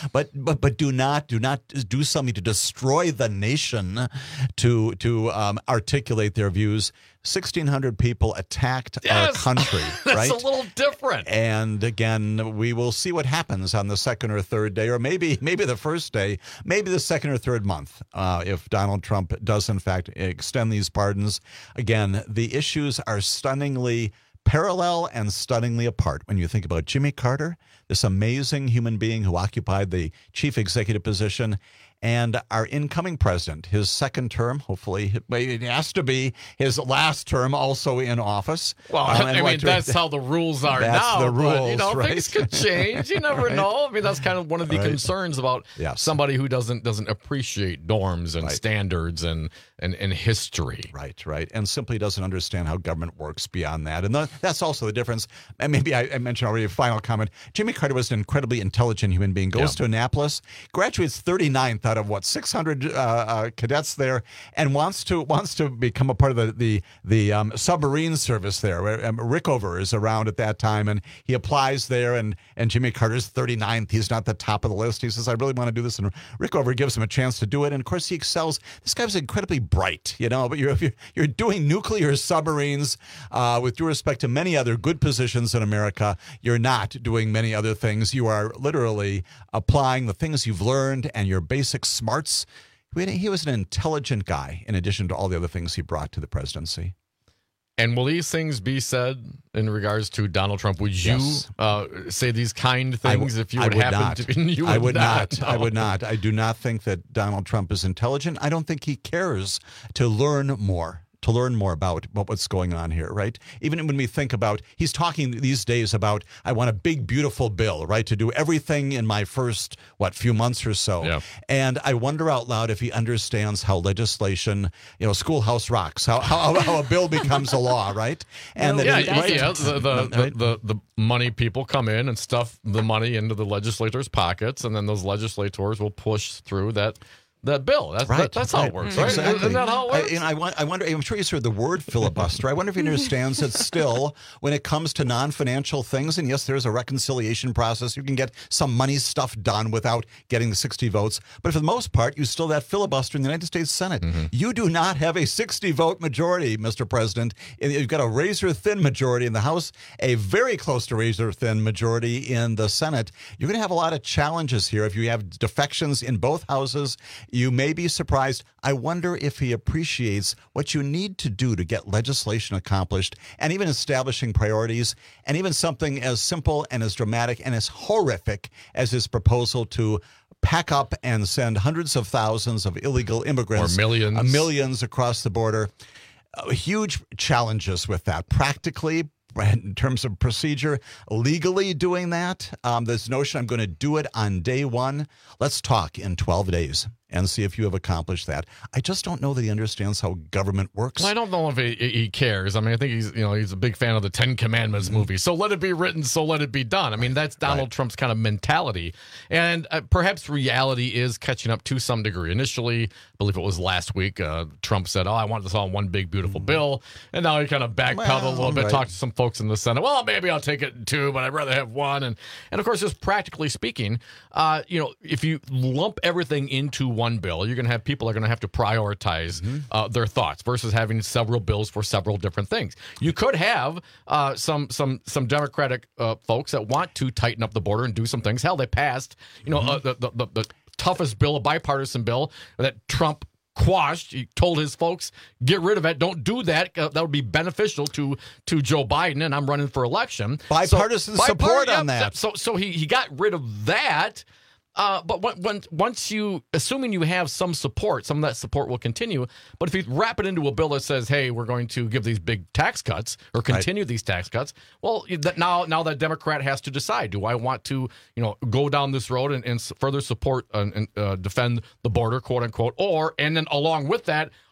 but but do not do not do something to destroy the nation to to um, articulate their views. sixteen hundred people attacked yes! our country, That's right? a little different. And again, we will see what happens on the second or third day, or maybe maybe the first day, maybe the second or third month, uh, if Donald Trump does in fact extend these pardons. Again, the issues are stunningly parallel and stunningly apart when you think about Jimmy Carter, this amazing human being who occupied the chief executive position, and our incoming president, his second term, hopefully it has to be his last term also in office. Well, um, I mean, that's how the rules are that's now. the rules, but, you know, right? things could change. You never Right. know. I mean, that's kind of one of the Right. concerns about Yes. somebody who doesn't doesn't appreciate norms and Right. standards and, and, and history. Right, right. And simply doesn't understand how government works beyond that. And the, that's also the difference. And maybe I, I mentioned already a final comment. Jimmy Carter was an incredibly intelligent human being. Goes Yeah. to Annapolis, graduates thirty-ninth out of what, six hundred uh, uh, cadets there, and wants to wants to become a part of the the, the um, submarine service there. Where, um, Rickover is around at that time, and he applies there, and, and Jimmy Carter's thirty-ninth. He's not the top of the list. He says, I really want to do this. And Rickover gives him a chance to do it. And, of course, he excels. This guy was incredibly bright, you know, but you're, you're, you're doing nuclear submarines uh, with due respect to many other good positions in America. You're not doing many other things. You are literally applying the things you've learned and your basic smarts. He was an intelligent guy in addition to all the other things he brought to the presidency. And will these things be said in regards to Donald Trump? Would you Yes. uh, say these kind things I, if you I would, would happen not. to be? You I would would not. not. I No. would not. I do not think that Donald Trump is intelligent. I don't think he cares to learn more. To learn more about what, what's going on here, right? Even when we think about, he's talking these days about, I want a big, beautiful bill, right? To do everything in my first, what, few months or so. Yeah. And I wonder out loud if he understands how legislation, you know, Schoolhouse Rocks, how how, how a bill becomes a law, right? And yeah, that, right? yeah. The, the, Right? the, the, the money people come in and stuff the money into the legislators' pockets, and then those legislators will push through that that bill. That's Right, that, that's how right. it works, right? Exactly. Isn't that how it works? I, and I, want- I wonder. I'm sure you heard the word filibuster. I wonder if he understands that still, when it comes to non-financial things, and yes, there's a reconciliation process. You can get some money stuff done without getting the sixty votes. But for the most part, you still have filibuster in the United States Senate. Mm-hmm. You do not have a sixty vote majority, Mister President. You've got a razor thin majority in the House, a very close to razor thin majority in the Senate. You're going to have a lot of challenges here. If you have defections in both houses, you may be surprised. I wonder if he appreciates what you need to do to get legislation accomplished and even establishing priorities, and even something as simple and as dramatic and as horrific as his proposal to pack up and send hundreds of thousands of illegal immigrants, Or millions. uh, millions across the border. Uh, huge challenges with that. Practically, in terms of procedure, legally doing that, um, this notion I'm going to do it on day one. Let's talk in twelve days and see if you have accomplished that. I just don't know that he understands how government works. Well, I don't know if he, he cares. I mean, I think he's you know he's a big fan of the Ten Commandments movie. So let it be written, so let it be done. I mean, that's Donald Right. Trump's kind of mentality, and uh, perhaps reality is catching up to some degree. Initially, I believe it was last week, uh, Trump said, "Oh, I want this all in one big beautiful bill," and now he kind of backpedaled Well, a little bit, right. talked to some folks in the Senate. Well, maybe I'll take it in two, but I'd rather have one. And and of course, just practically speaking, uh, you know, if you lump everything into one bill, you're going to have people are going to have to prioritize Mm-hmm. uh, their thoughts versus having several bills for several different things. You could have uh, some some some Democratic uh, folks that want to tighten up the border and do some things. Hell, they passed, you know, uh, the, the, the the toughest bill, a bipartisan bill that Trump quashed. He told his folks, get rid of it. Don't do that. Uh, that would be beneficial to to Joe Biden, and I'm running for election. Bipartisan So, support bipart- on yeah, that. So so he, he got rid of that. Uh, but when, when, once you, assuming you have some support, some of that support will continue. But if you wrap it into a bill that says, "Hey, we're going to give these big tax cuts or continue these tax cuts," well, that now now that Democrat has to decide: do I want to, you know, go down this road and, and further support uh, and uh, defend the border, quote unquote, or and then along with that,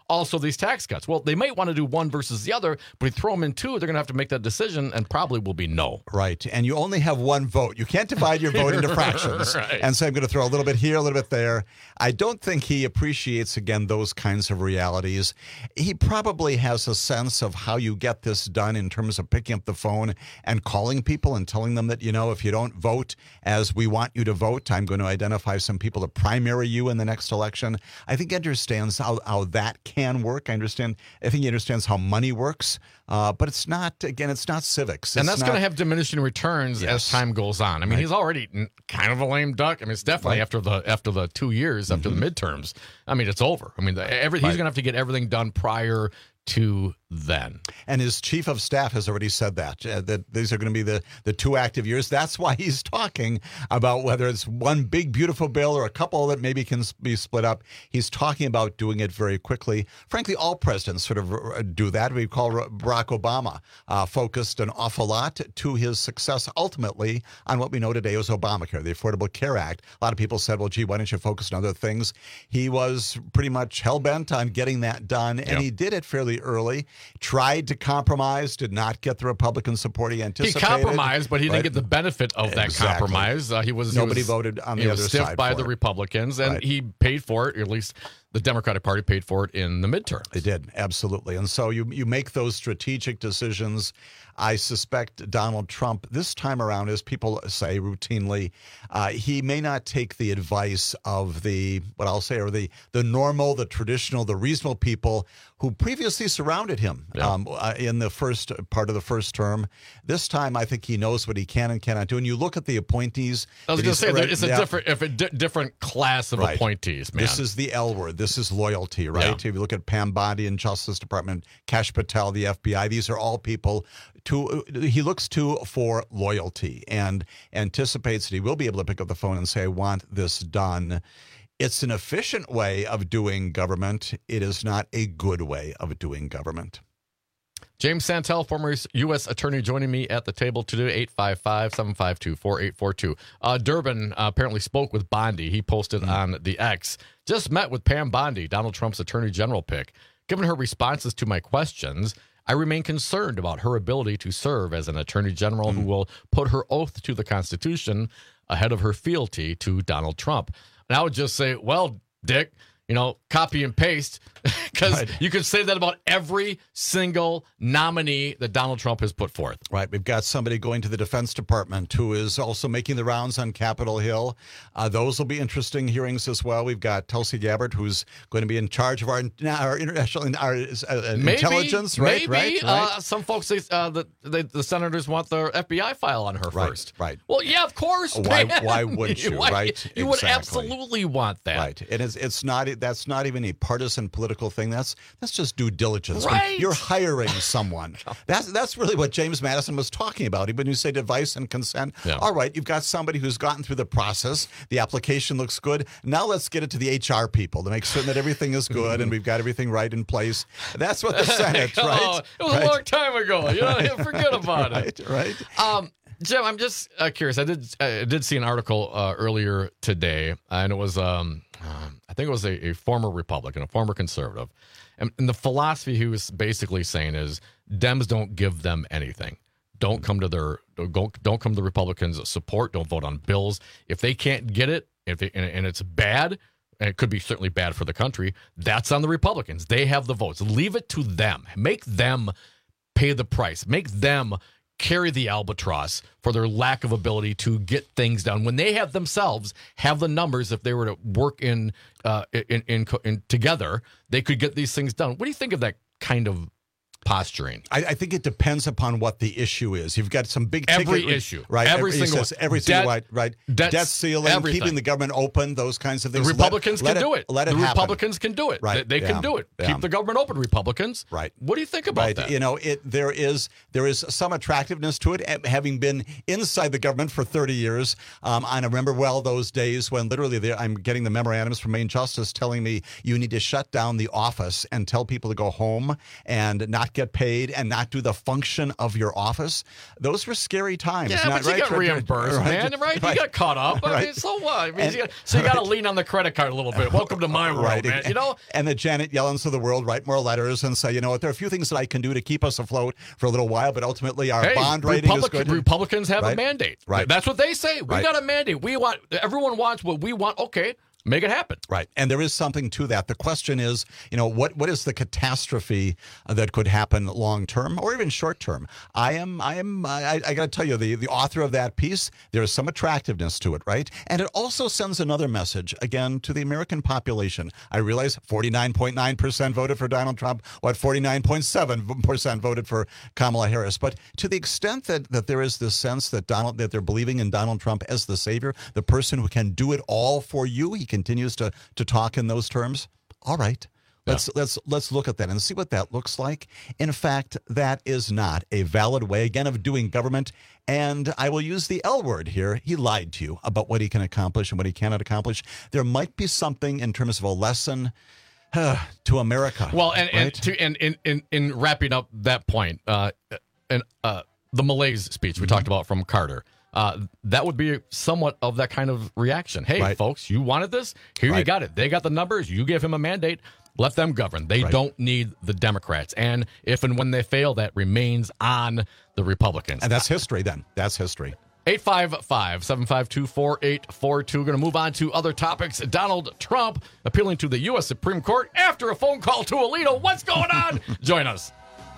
also these tax cuts. Well, they might want to do one versus the other, but if you throw them in two, they're going to have to make that decision, and probably will be no. Right, and you only have one vote. You can't divide your vote into fractions. Right. And so I'm going to throw a little bit here, a little bit there. I don't think he appreciates, again, those kinds of realities. He probably has a sense of how you get this done in terms of picking up the phone and calling people and telling them that, you know, if you don't vote as we want you to vote, I'm going to identify some people to primary you in the next election. I think he understands how, how that can work. I understand. I think he understands how money works. Uh, but it's not, again, it's not civics. It's and that's not, going to have diminishing returns yes. as time goes on. I mean, right. he's already kind of a lame duck. I mean, it's definitely right. after the after the two years, mm-hmm. after the midterms. I mean, it's over. I mean, the, every, right. he's going to have to get everything done prior to then. And his chief of staff has already said that, uh, that these are going to be the, the two active years. That's why he's talking about whether it's one big, beautiful bill or a couple that maybe can be split up. He's talking about doing it very quickly. Frankly, all presidents sort of do that. We call Barack Obama uh, focused an awful lot to his success ultimately on what we know today as Obamacare, the Affordable Care Act. A lot of people said, well, gee, why don't you focus on other things? He was pretty much hell-bent on getting that done, and yep. he did it fairly early. Tried to compromise, did not get the Republican support he anticipated. He compromised, but he right? didn't get the benefit of that exactly. compromise. Uh, he was Nobody he was, voted on the he other was stiffed side by for the it. Republicans, and right. he paid for it, or at least the Democratic Party paid for it in the midterms. They did, absolutely. And so you you make those strategic decisions. I suspect Donald Trump, this time around, as people say routinely, uh, he may not take the advice of the, what I'll say, are the, the normal, the traditional, the reasonable people who previously surrounded him yeah. um, uh, in the first part of the first term. This time, I think he knows what he can and cannot do. And you look at the appointees. I was going to say, right, it's a yeah. different, if a di- different class of right. appointees, man. This is the L word. This is loyalty, right? Yeah. If you look at Pam Bondi in Justice Department, Kash Patel, the F B I, these are all people to he looks to for loyalty and anticipates that he will be able to pick up the phone and say, I want this done. It's an efficient way of doing government. It is not a good way of doing government. James Santel, former U S attorney, joining me at the table today, eight five five, seven five two, four eight four two. Uh, Durbin uh, apparently spoke with Bondi. He posted mm-hmm. on the X, just met with Pam Bondi, Donald Trump's attorney general pick. Given her responses to my questions, I remain concerned about her ability to serve as an attorney general mm-hmm. who will put her oath to the Constitution ahead of her fealty to Donald Trump. And I would just say, well, Dick, you know, copy and paste, because right. you could say that about every single nominee that Donald Trump has put forth. Right. We've got somebody going to the Defense Department who is also making the rounds on Capitol Hill. Uh, those will be interesting hearings as well. We've got Tulsi Gabbard, who's going to be in charge of our, our international our, uh, maybe, intelligence. Right. Maybe. Right. Uh, right. Some folks, uh, the, the the senators want the F B I file on her right, first. Right. Well, yeah, of course. Why? Man. Why wouldn't you? why, right. You exactly. would absolutely want that. Right. And it's it's not. That's not even a partisan political thing. That's that's just due diligence. Right. You're hiring someone. That's that's really what James Madison was talking about. When you say advice and consent, yeah. all right, you've got somebody who's gotten through the process. The application looks good. Now let's get it to the H R people to make certain that everything is good and we've got everything right in place. That's what the Senate, oh, right? It was right. a long time ago. You know, forget about right, it. Right. Um, Jim, I'm just uh, curious. I did I did see an article uh, earlier today, and it was um, um I think it was a, a former Republican, a former conservative, and, and the philosophy he was basically saying is Dems don't give them anything. Don't come to their don't don't come to the Republicans' support. Don't vote on bills if they can't get it. If they, and, and it's bad, and it could be certainly bad for the country. That's on the Republicans. They have the votes. Leave it to them. Make them pay the price. Make them carry the albatross for their lack of ability to get things done when they have themselves have the numbers. If they were to work in uh, in, in, in together, they could get these things done. What do you think of that kind of posturing? I, I think it depends upon what the issue is. You've got some big every ticket, issue, right? Every, every single, says, every debt, single right, right. Debt, debt ceiling, everything. Keeping the government open, those kinds of things. The Republicans let, can let do it. it. Let it the happen. Republicans can do it. Right. They, they yeah. can do it. Yeah. Keep the government open, Republicans. Right. What do you think about right. that? You know, it there is there is some attractiveness to it. Having been inside the government for thirty years, um, I remember well those days when literally there, I'm getting the memorandums from Main Justice telling me you need to shut down the office and tell people to go home and not not get paid and not do the function of your office. Those were scary times. Yeah, not, but you right? got reimbursed, right, man, right? right. You got caught up. I Right. mean, so what? I mean, And- you got, so you got to right. lean on the credit card a little bit. Welcome to my world, Right. man. You know? And the Janet Yellens of the world write more letters and say, you know what, there are a few things that I can do to keep us afloat for a little while, but ultimately our Hey, bond rating Republican, is good. Republicans have Right. a mandate. Right. That's what they say. We Right. got a mandate. We want everyone wants what we want. Okay, make it happen. Right. And there is something to that. The question is, you know, what what is the catastrophe that could happen long term or even short term? I am, I am, I, I got to tell you, the, the author of that piece, there is some attractiveness to it, right? And it also sends another message, again, to the American population. I realize forty-nine point nine percent voted for Donald Trump, what, forty-nine point seven percent voted for Kamala Harris. But to the extent that, that there is this sense that Donald, that they're believing in Donald Trump as the savior, the person who can do it all for you, he continues to to talk in those terms. All right. Let's yeah. let's let's look at that and see what that looks like. In fact, that is not a valid way, again, of doing government. And I will use the L word here. He lied to you about what he can accomplish and what he cannot accomplish. There might be something in terms of a lesson uh, to America. Well, and, right? and to and in, in, in wrapping up that point, uh, and uh, the malaise speech we mm-hmm. talked about from Carter. Uh, that would be somewhat of that kind of reaction. Hey, right. folks, you wanted this? Here right. you got it. They got the numbers. You give him a mandate. Let them govern. They right. don't need the Democrats. And if and when they fail, that remains on the Republicans. And that's history then. That's history. eight five five, seven five two, four eight four two. Going to move on to other topics. Donald Trump appealing to the U S Supreme Court after a phone call to Alito. What's going on? Join us.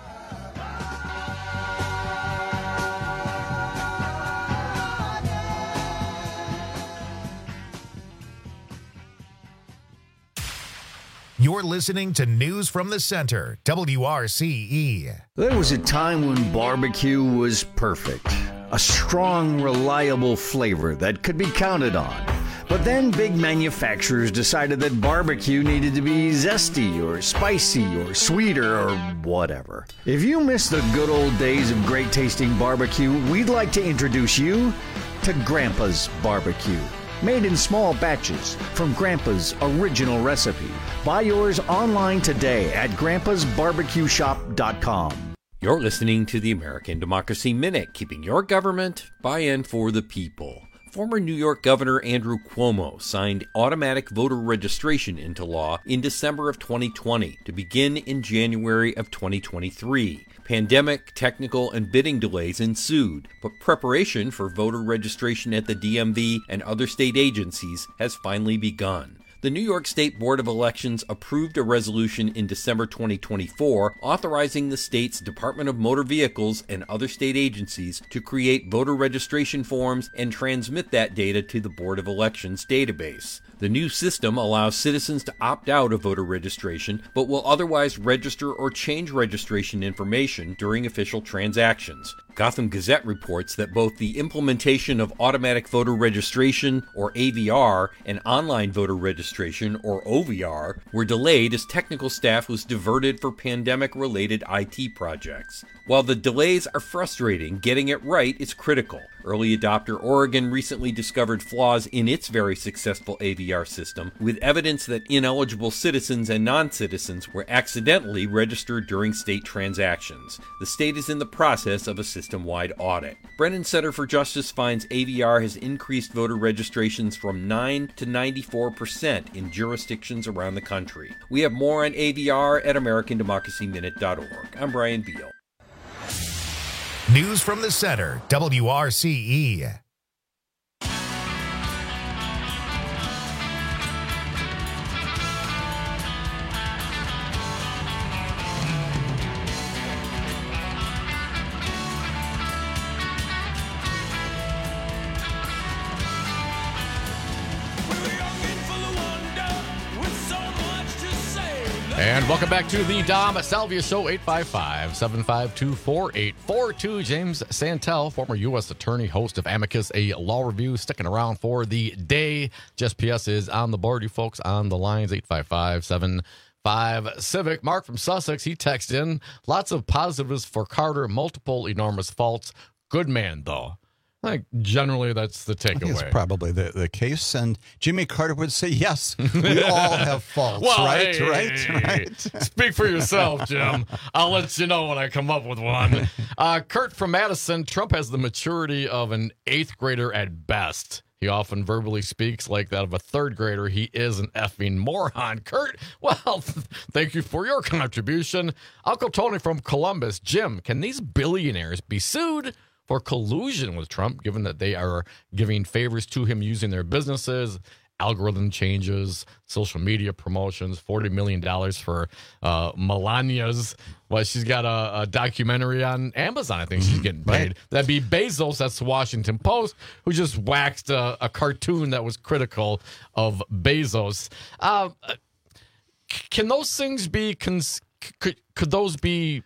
You're listening to News from the Center, W R C E. There was a time when barbecue was perfect. A strong, reliable flavor that could be counted on. But then big manufacturers decided that barbecue needed to be zesty or spicy or sweeter or whatever. If you miss the good old days of great tasting barbecue, we'd like to introduce you to Grandpa's Barbecue. Made in small batches from Grandpa's original recipe. Buy yours online today at grandpas barbecue shop dot com. You're listening to the American Democracy Minute, keeping your government by and for the people. Former New York Governor Andrew Cuomo signed automatic voter registration into law in December of twenty twenty to begin in January of twenty twenty-three. Pandemic, technical, and bidding delays ensued, but preparation for voter registration at the D M V and other state agencies has finally begun. The New York State Board of Elections approved a resolution in December twenty twenty-four authorizing the state's Department of Motor Vehicles and other state agencies to create voter registration forms and transmit that data to the Board of Elections database. The new system allows citizens to opt out of voter registration, but will otherwise register or change registration information during official transactions. Gotham Gazette reports that both the implementation of automatic voter registration, or A V R, and online voter registration, or O V R, were delayed as technical staff was diverted for pandemic-related I T projects. While the delays are frustrating, getting it right is critical. Early adopter Oregon recently discovered flaws in its very successful A V R system, with evidence that ineligible citizens and non-citizens were accidentally registered during state transactions. The state is in the process of a system-wide audit. Brennan Center for Justice finds A V R has increased voter registrations from nine to ninety-four percent in jurisdictions around the country. We have more on A V R at american democracy minute dot org. I'm Brian Beal. News from the Center, W R C E. And welcome back to the Dom Salvia Show, eight five five, seven five two, four eight four two. James Santel, former U S attorney, host of Amicus, a law review, sticking around for the day. Just P S is on the board. You folks on the lines, eight five five, seven five Civic. Mark from Sussex, he texted in. Lots of positives for Carter, multiple enormous faults. Good man, though. I think generally that's the I think takeaway. it's probably the, the case. And Jimmy Carter would say, yes, we all have faults, well, right? hey, right? hey, right? Speak for yourself, Jim. I'll let you know when I come up with one. Uh, Kurt from Madison, Trump has the maturity of an eighth grader at best. He often verbally speaks like that of a third grader. He is an effing moron. Kurt, well, thank you for your contribution. Uncle Tony from Columbus. Jim, can these billionaires be sued for collusion with Trump, given that they are giving favors to him using their businesses, algorithm changes, social media promotions, forty million dollars for uh, Melania's? Well, she's got a, a documentary on Amazon. I think she's getting paid. Right. That'd be Bezos. That's the Washington Post, who just waxed a, a cartoon that was critical of Bezos. Uh, can those things be, cons- could, could those be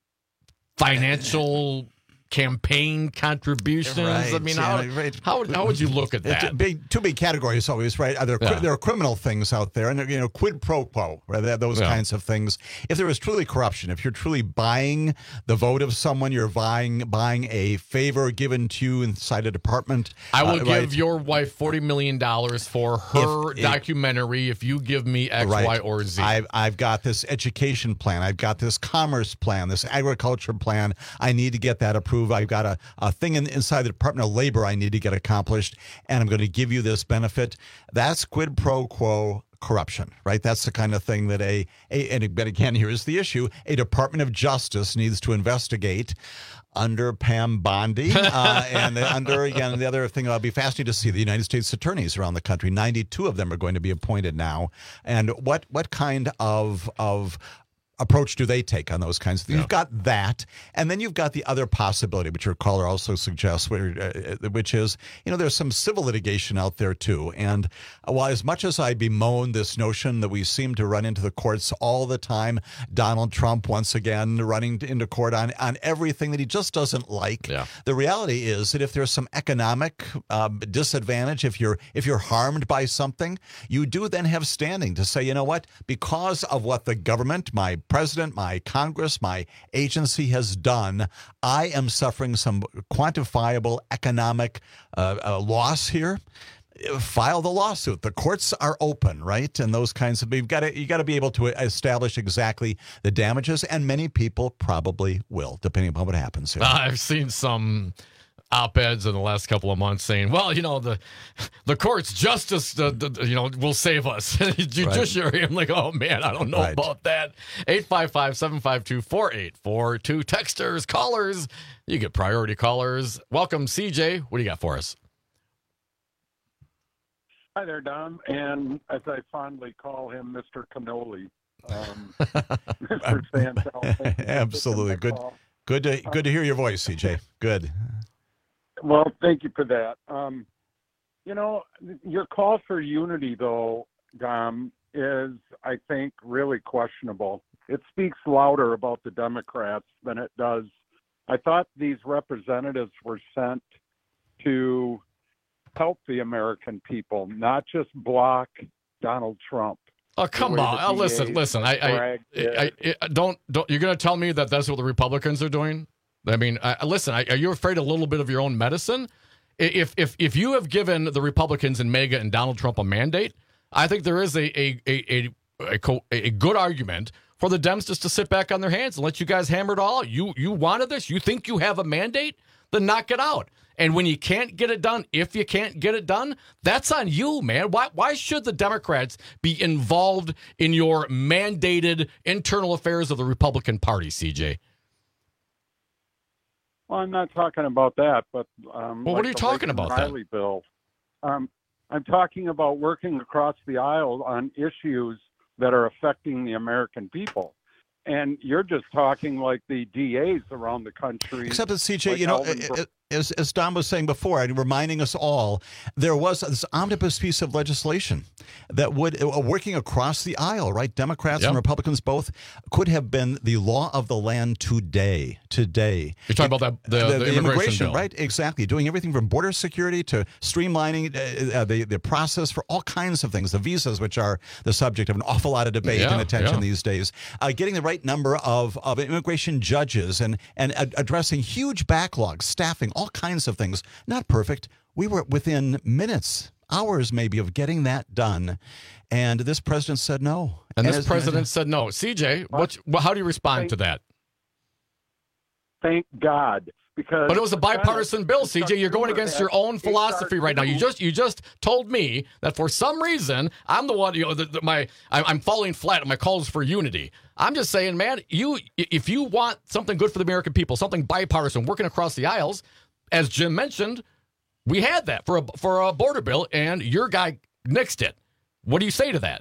financial campaign contributions? Right, I mean, yeah, how, right. how, how would you look at that? It's big, two big categories always, right? Are there, Yeah. there are criminal things out there, and you know, quid pro quo, right? Those Yeah. kinds of things. If there is truly corruption, if you're truly buying the vote of someone, you're buying buying a favor given to you inside a department. I will uh, give right? your wife forty million dollars for her If- if- documentary if you give me X, Right. Y, or Z. I've, I've got this education plan. I've got this commerce plan, this agriculture plan. I need to get that approved. I've got a, a thing in, inside the Department of Labor I need to get accomplished, and I'm going to give you this benefit. That's quid pro quo corruption, right? That's the kind of thing that a, a and but again, here's the issue, a Department of Justice needs to investigate under Pam Bondi uh, and under, again, the other thing I'll be fascinated to see, the United States attorneys around the country. ninety-two of them are going to be appointed now. And what what kind of of approach do they take on those kinds of things? Yeah. You've got that, and then you've got the other possibility, which your caller also suggests, where, uh, which is, you know, there's some civil litigation out there too. And while as much as I bemoan this notion that we seem to run into the courts all the time, Donald Trump once again running into court on, on everything that he just doesn't like, Yeah. the reality is that if there's some economic um, disadvantage, if you're if you're harmed by something, you do then have standing to say, you know what, because of what the government, my president, my Congress, my agency has done, I am suffering some quantifiable economic uh, uh, loss here. File the lawsuit. The courts are open, right? And those kinds of, you've got to, you got to be able to establish exactly the damages, and many people probably will, depending upon what happens here. I've seen some op-eds in the last couple of months saying, well, you know, the the courts, justice, uh, the, you know, will save us. Judiciary. I'm like, oh, man, I don't know Right. about that. eight five five, seven five two, four eight four two. Texters, callers. You get priority callers. Welcome, C J. What do you got for us? Hi there, Dom, and as I fondly call him, Mister Cannoli. Um, Mister Santel. Absolutely. Good good to good to hear your voice, C J. Good. Well, thank you for that. Um, you know, your call for unity, though, Dom, is, I think, really questionable. It speaks louder about the Democrats than it does. I thought these representatives were sent to help the American people, not just block Donald Trump. Oh, come on. Oh, listen, listen. I, I, I, I don't, don't, you're going to tell me that that's what the Republicans are doing? I mean, I, listen, I, are you afraid a little bit of your own medicine? If, if, if you have given the Republicans and MAGA and Donald Trump a mandate, I think there is a, a, a, a, a, a good argument for the Dems just to sit back on their hands and let you guys hammer it all out. You, you wanted this? You think you have a mandate? Then knock it out. And when you can't get it done, if you can't get it done, that's on you, man. Why why should the Democrats be involved in your mandated internal affairs of the Republican Party, C J? Well, I'm not talking about that, but um, well, like what are you the talking Lincoln about Riley then? bill. Um, I'm talking about working across the aisle on issues that are affecting the American people. And you're just talking like the D As around the country. Except that, C J, like you know, Alvin Br- as, as Don was saying before, and reminding us all, there was this omnibus piece of legislation that would, uh, working across the aisle, right? Democrats Yep. and Republicans both, could have been the law of the land today. Today. You're talking about that, the, the, immigration, bill. Right? Exactly. Doing everything from border security to streamlining uh, uh, the, the process for all kinds of things. The visas, which are the subject of an awful lot of debate Yeah, and attention yeah. these days. Uh, getting the right number of, of immigration judges and, and ad- addressing huge backlogs, staffing, all kinds of things. Not perfect. We were within minutes, hours maybe, of getting that done. And this president said no. And this As- president said no. C J, what, how do you respond to that? Thank God. Because But it was a bipartisan bill, C J. You're going against your own philosophy right now. You just you just told me that for some reason I'm the one. You know, the, the, my I'm, I'm falling flat on my calls for unity. I'm just saying, man. You if you want something good for the American people, something bipartisan, working across the aisles, as Jim mentioned, we had that for a for a border bill, and your guy nixed it. What do you say to that?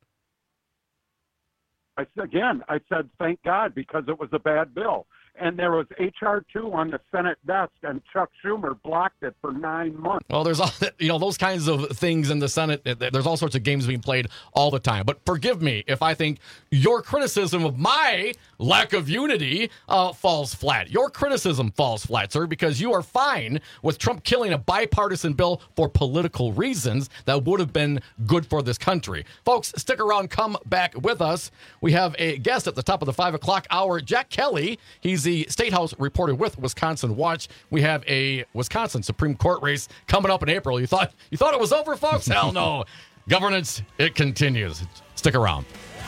I again, I said thank God because it was a bad bill. And there was H R two on the Senate desk, and Chuck Schumer blocked it for nine months. Well, there's all you know those kinds of things in the Senate. There's all sorts of games being played all the time. But forgive me if I think your criticism of my lack of unity uh, falls flat. Your criticism falls flat, sir, because you are fine with Trump killing a bipartisan bill for political reasons that would have been good for this country. Folks, stick around. Come back with us. We have a guest at the top of the five o'clock hour, Jack Kelly. He's the State House reporter with Wisconsin Watch. We have a Wisconsin Supreme Court race coming up in April. You thought you thought it was over, folks? Hell no. Governance, it continues. Stick around.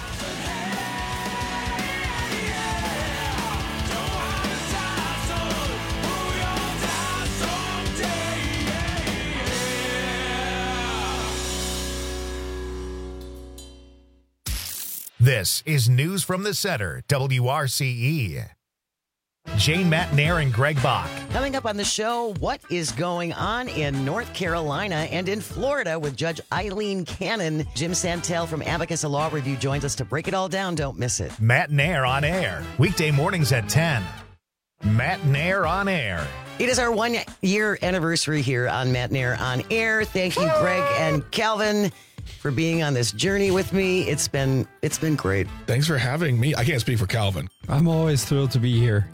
This is News from the Center, W R C E. Jane Matnair and Greg Bach. Coming up on the show, what is going on in North Carolina and in Florida with Judge Eileen Cannon? Jim Santel from Abacus Law Review joins us to break it all down. Don't miss it. Matnair on air, weekday mornings at ten. Matnair on air. It is our one-year anniversary here on Matnair on air. Thank you, Greg and Calvin, for being on this journey with me. It's been it's been great. Thanks for having me. I can't speak for Calvin. I'm always thrilled to be here.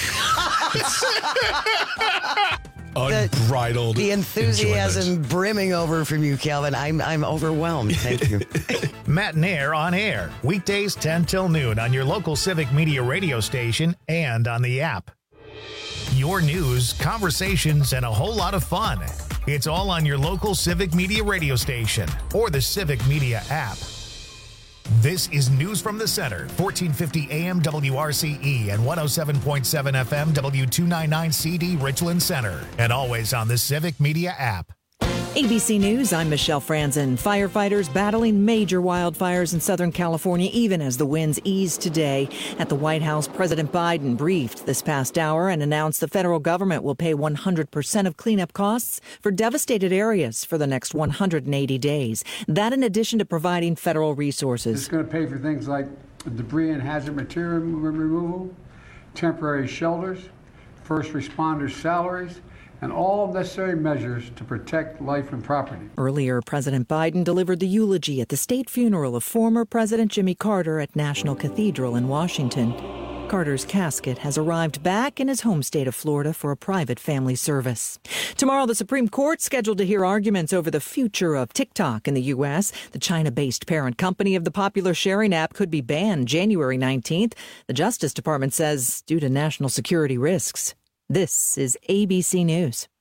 Unbridled. The, the enthusiasm enjoyment. brimming over from you, Calvin. I'm I'm overwhelmed. Thank you. Matnair on air, weekdays ten till noon on your local Civic Media radio station and on the app. Your news, conversations, and a whole lot of fun. It's all on your local Civic Media radio station or the Civic Media app. This is News from the Center, fourteen fifty A M W R C E and one oh seven point seven F M W two ninety-nine C D Richland Center, and always on the Civic Media app. A B C News, I'm Michelle Franzen. Firefighters battling major wildfires in Southern California, even as the winds ease today. At the White House, President Biden briefed this past hour and announced the federal government will pay one hundred percent of cleanup costs for devastated areas for the next one hundred eighty days. That in addition to providing federal resources. It's going to pay for things like debris and hazard material removal, temporary shelters, first responders' salaries, and all necessary measures to protect life and property. Earlier, President Biden delivered the eulogy at the state funeral of former President Jimmy Carter at National Cathedral in Washington. Carter's casket has arrived back in his home state of Florida for a private family service. Tomorrow, the Supreme Court scheduled to hear arguments over the future of TikTok in the U S. The China-based parent company of the popular sharing app could be banned January nineteenth. The Justice Department says due to national security risks. This is A B C News.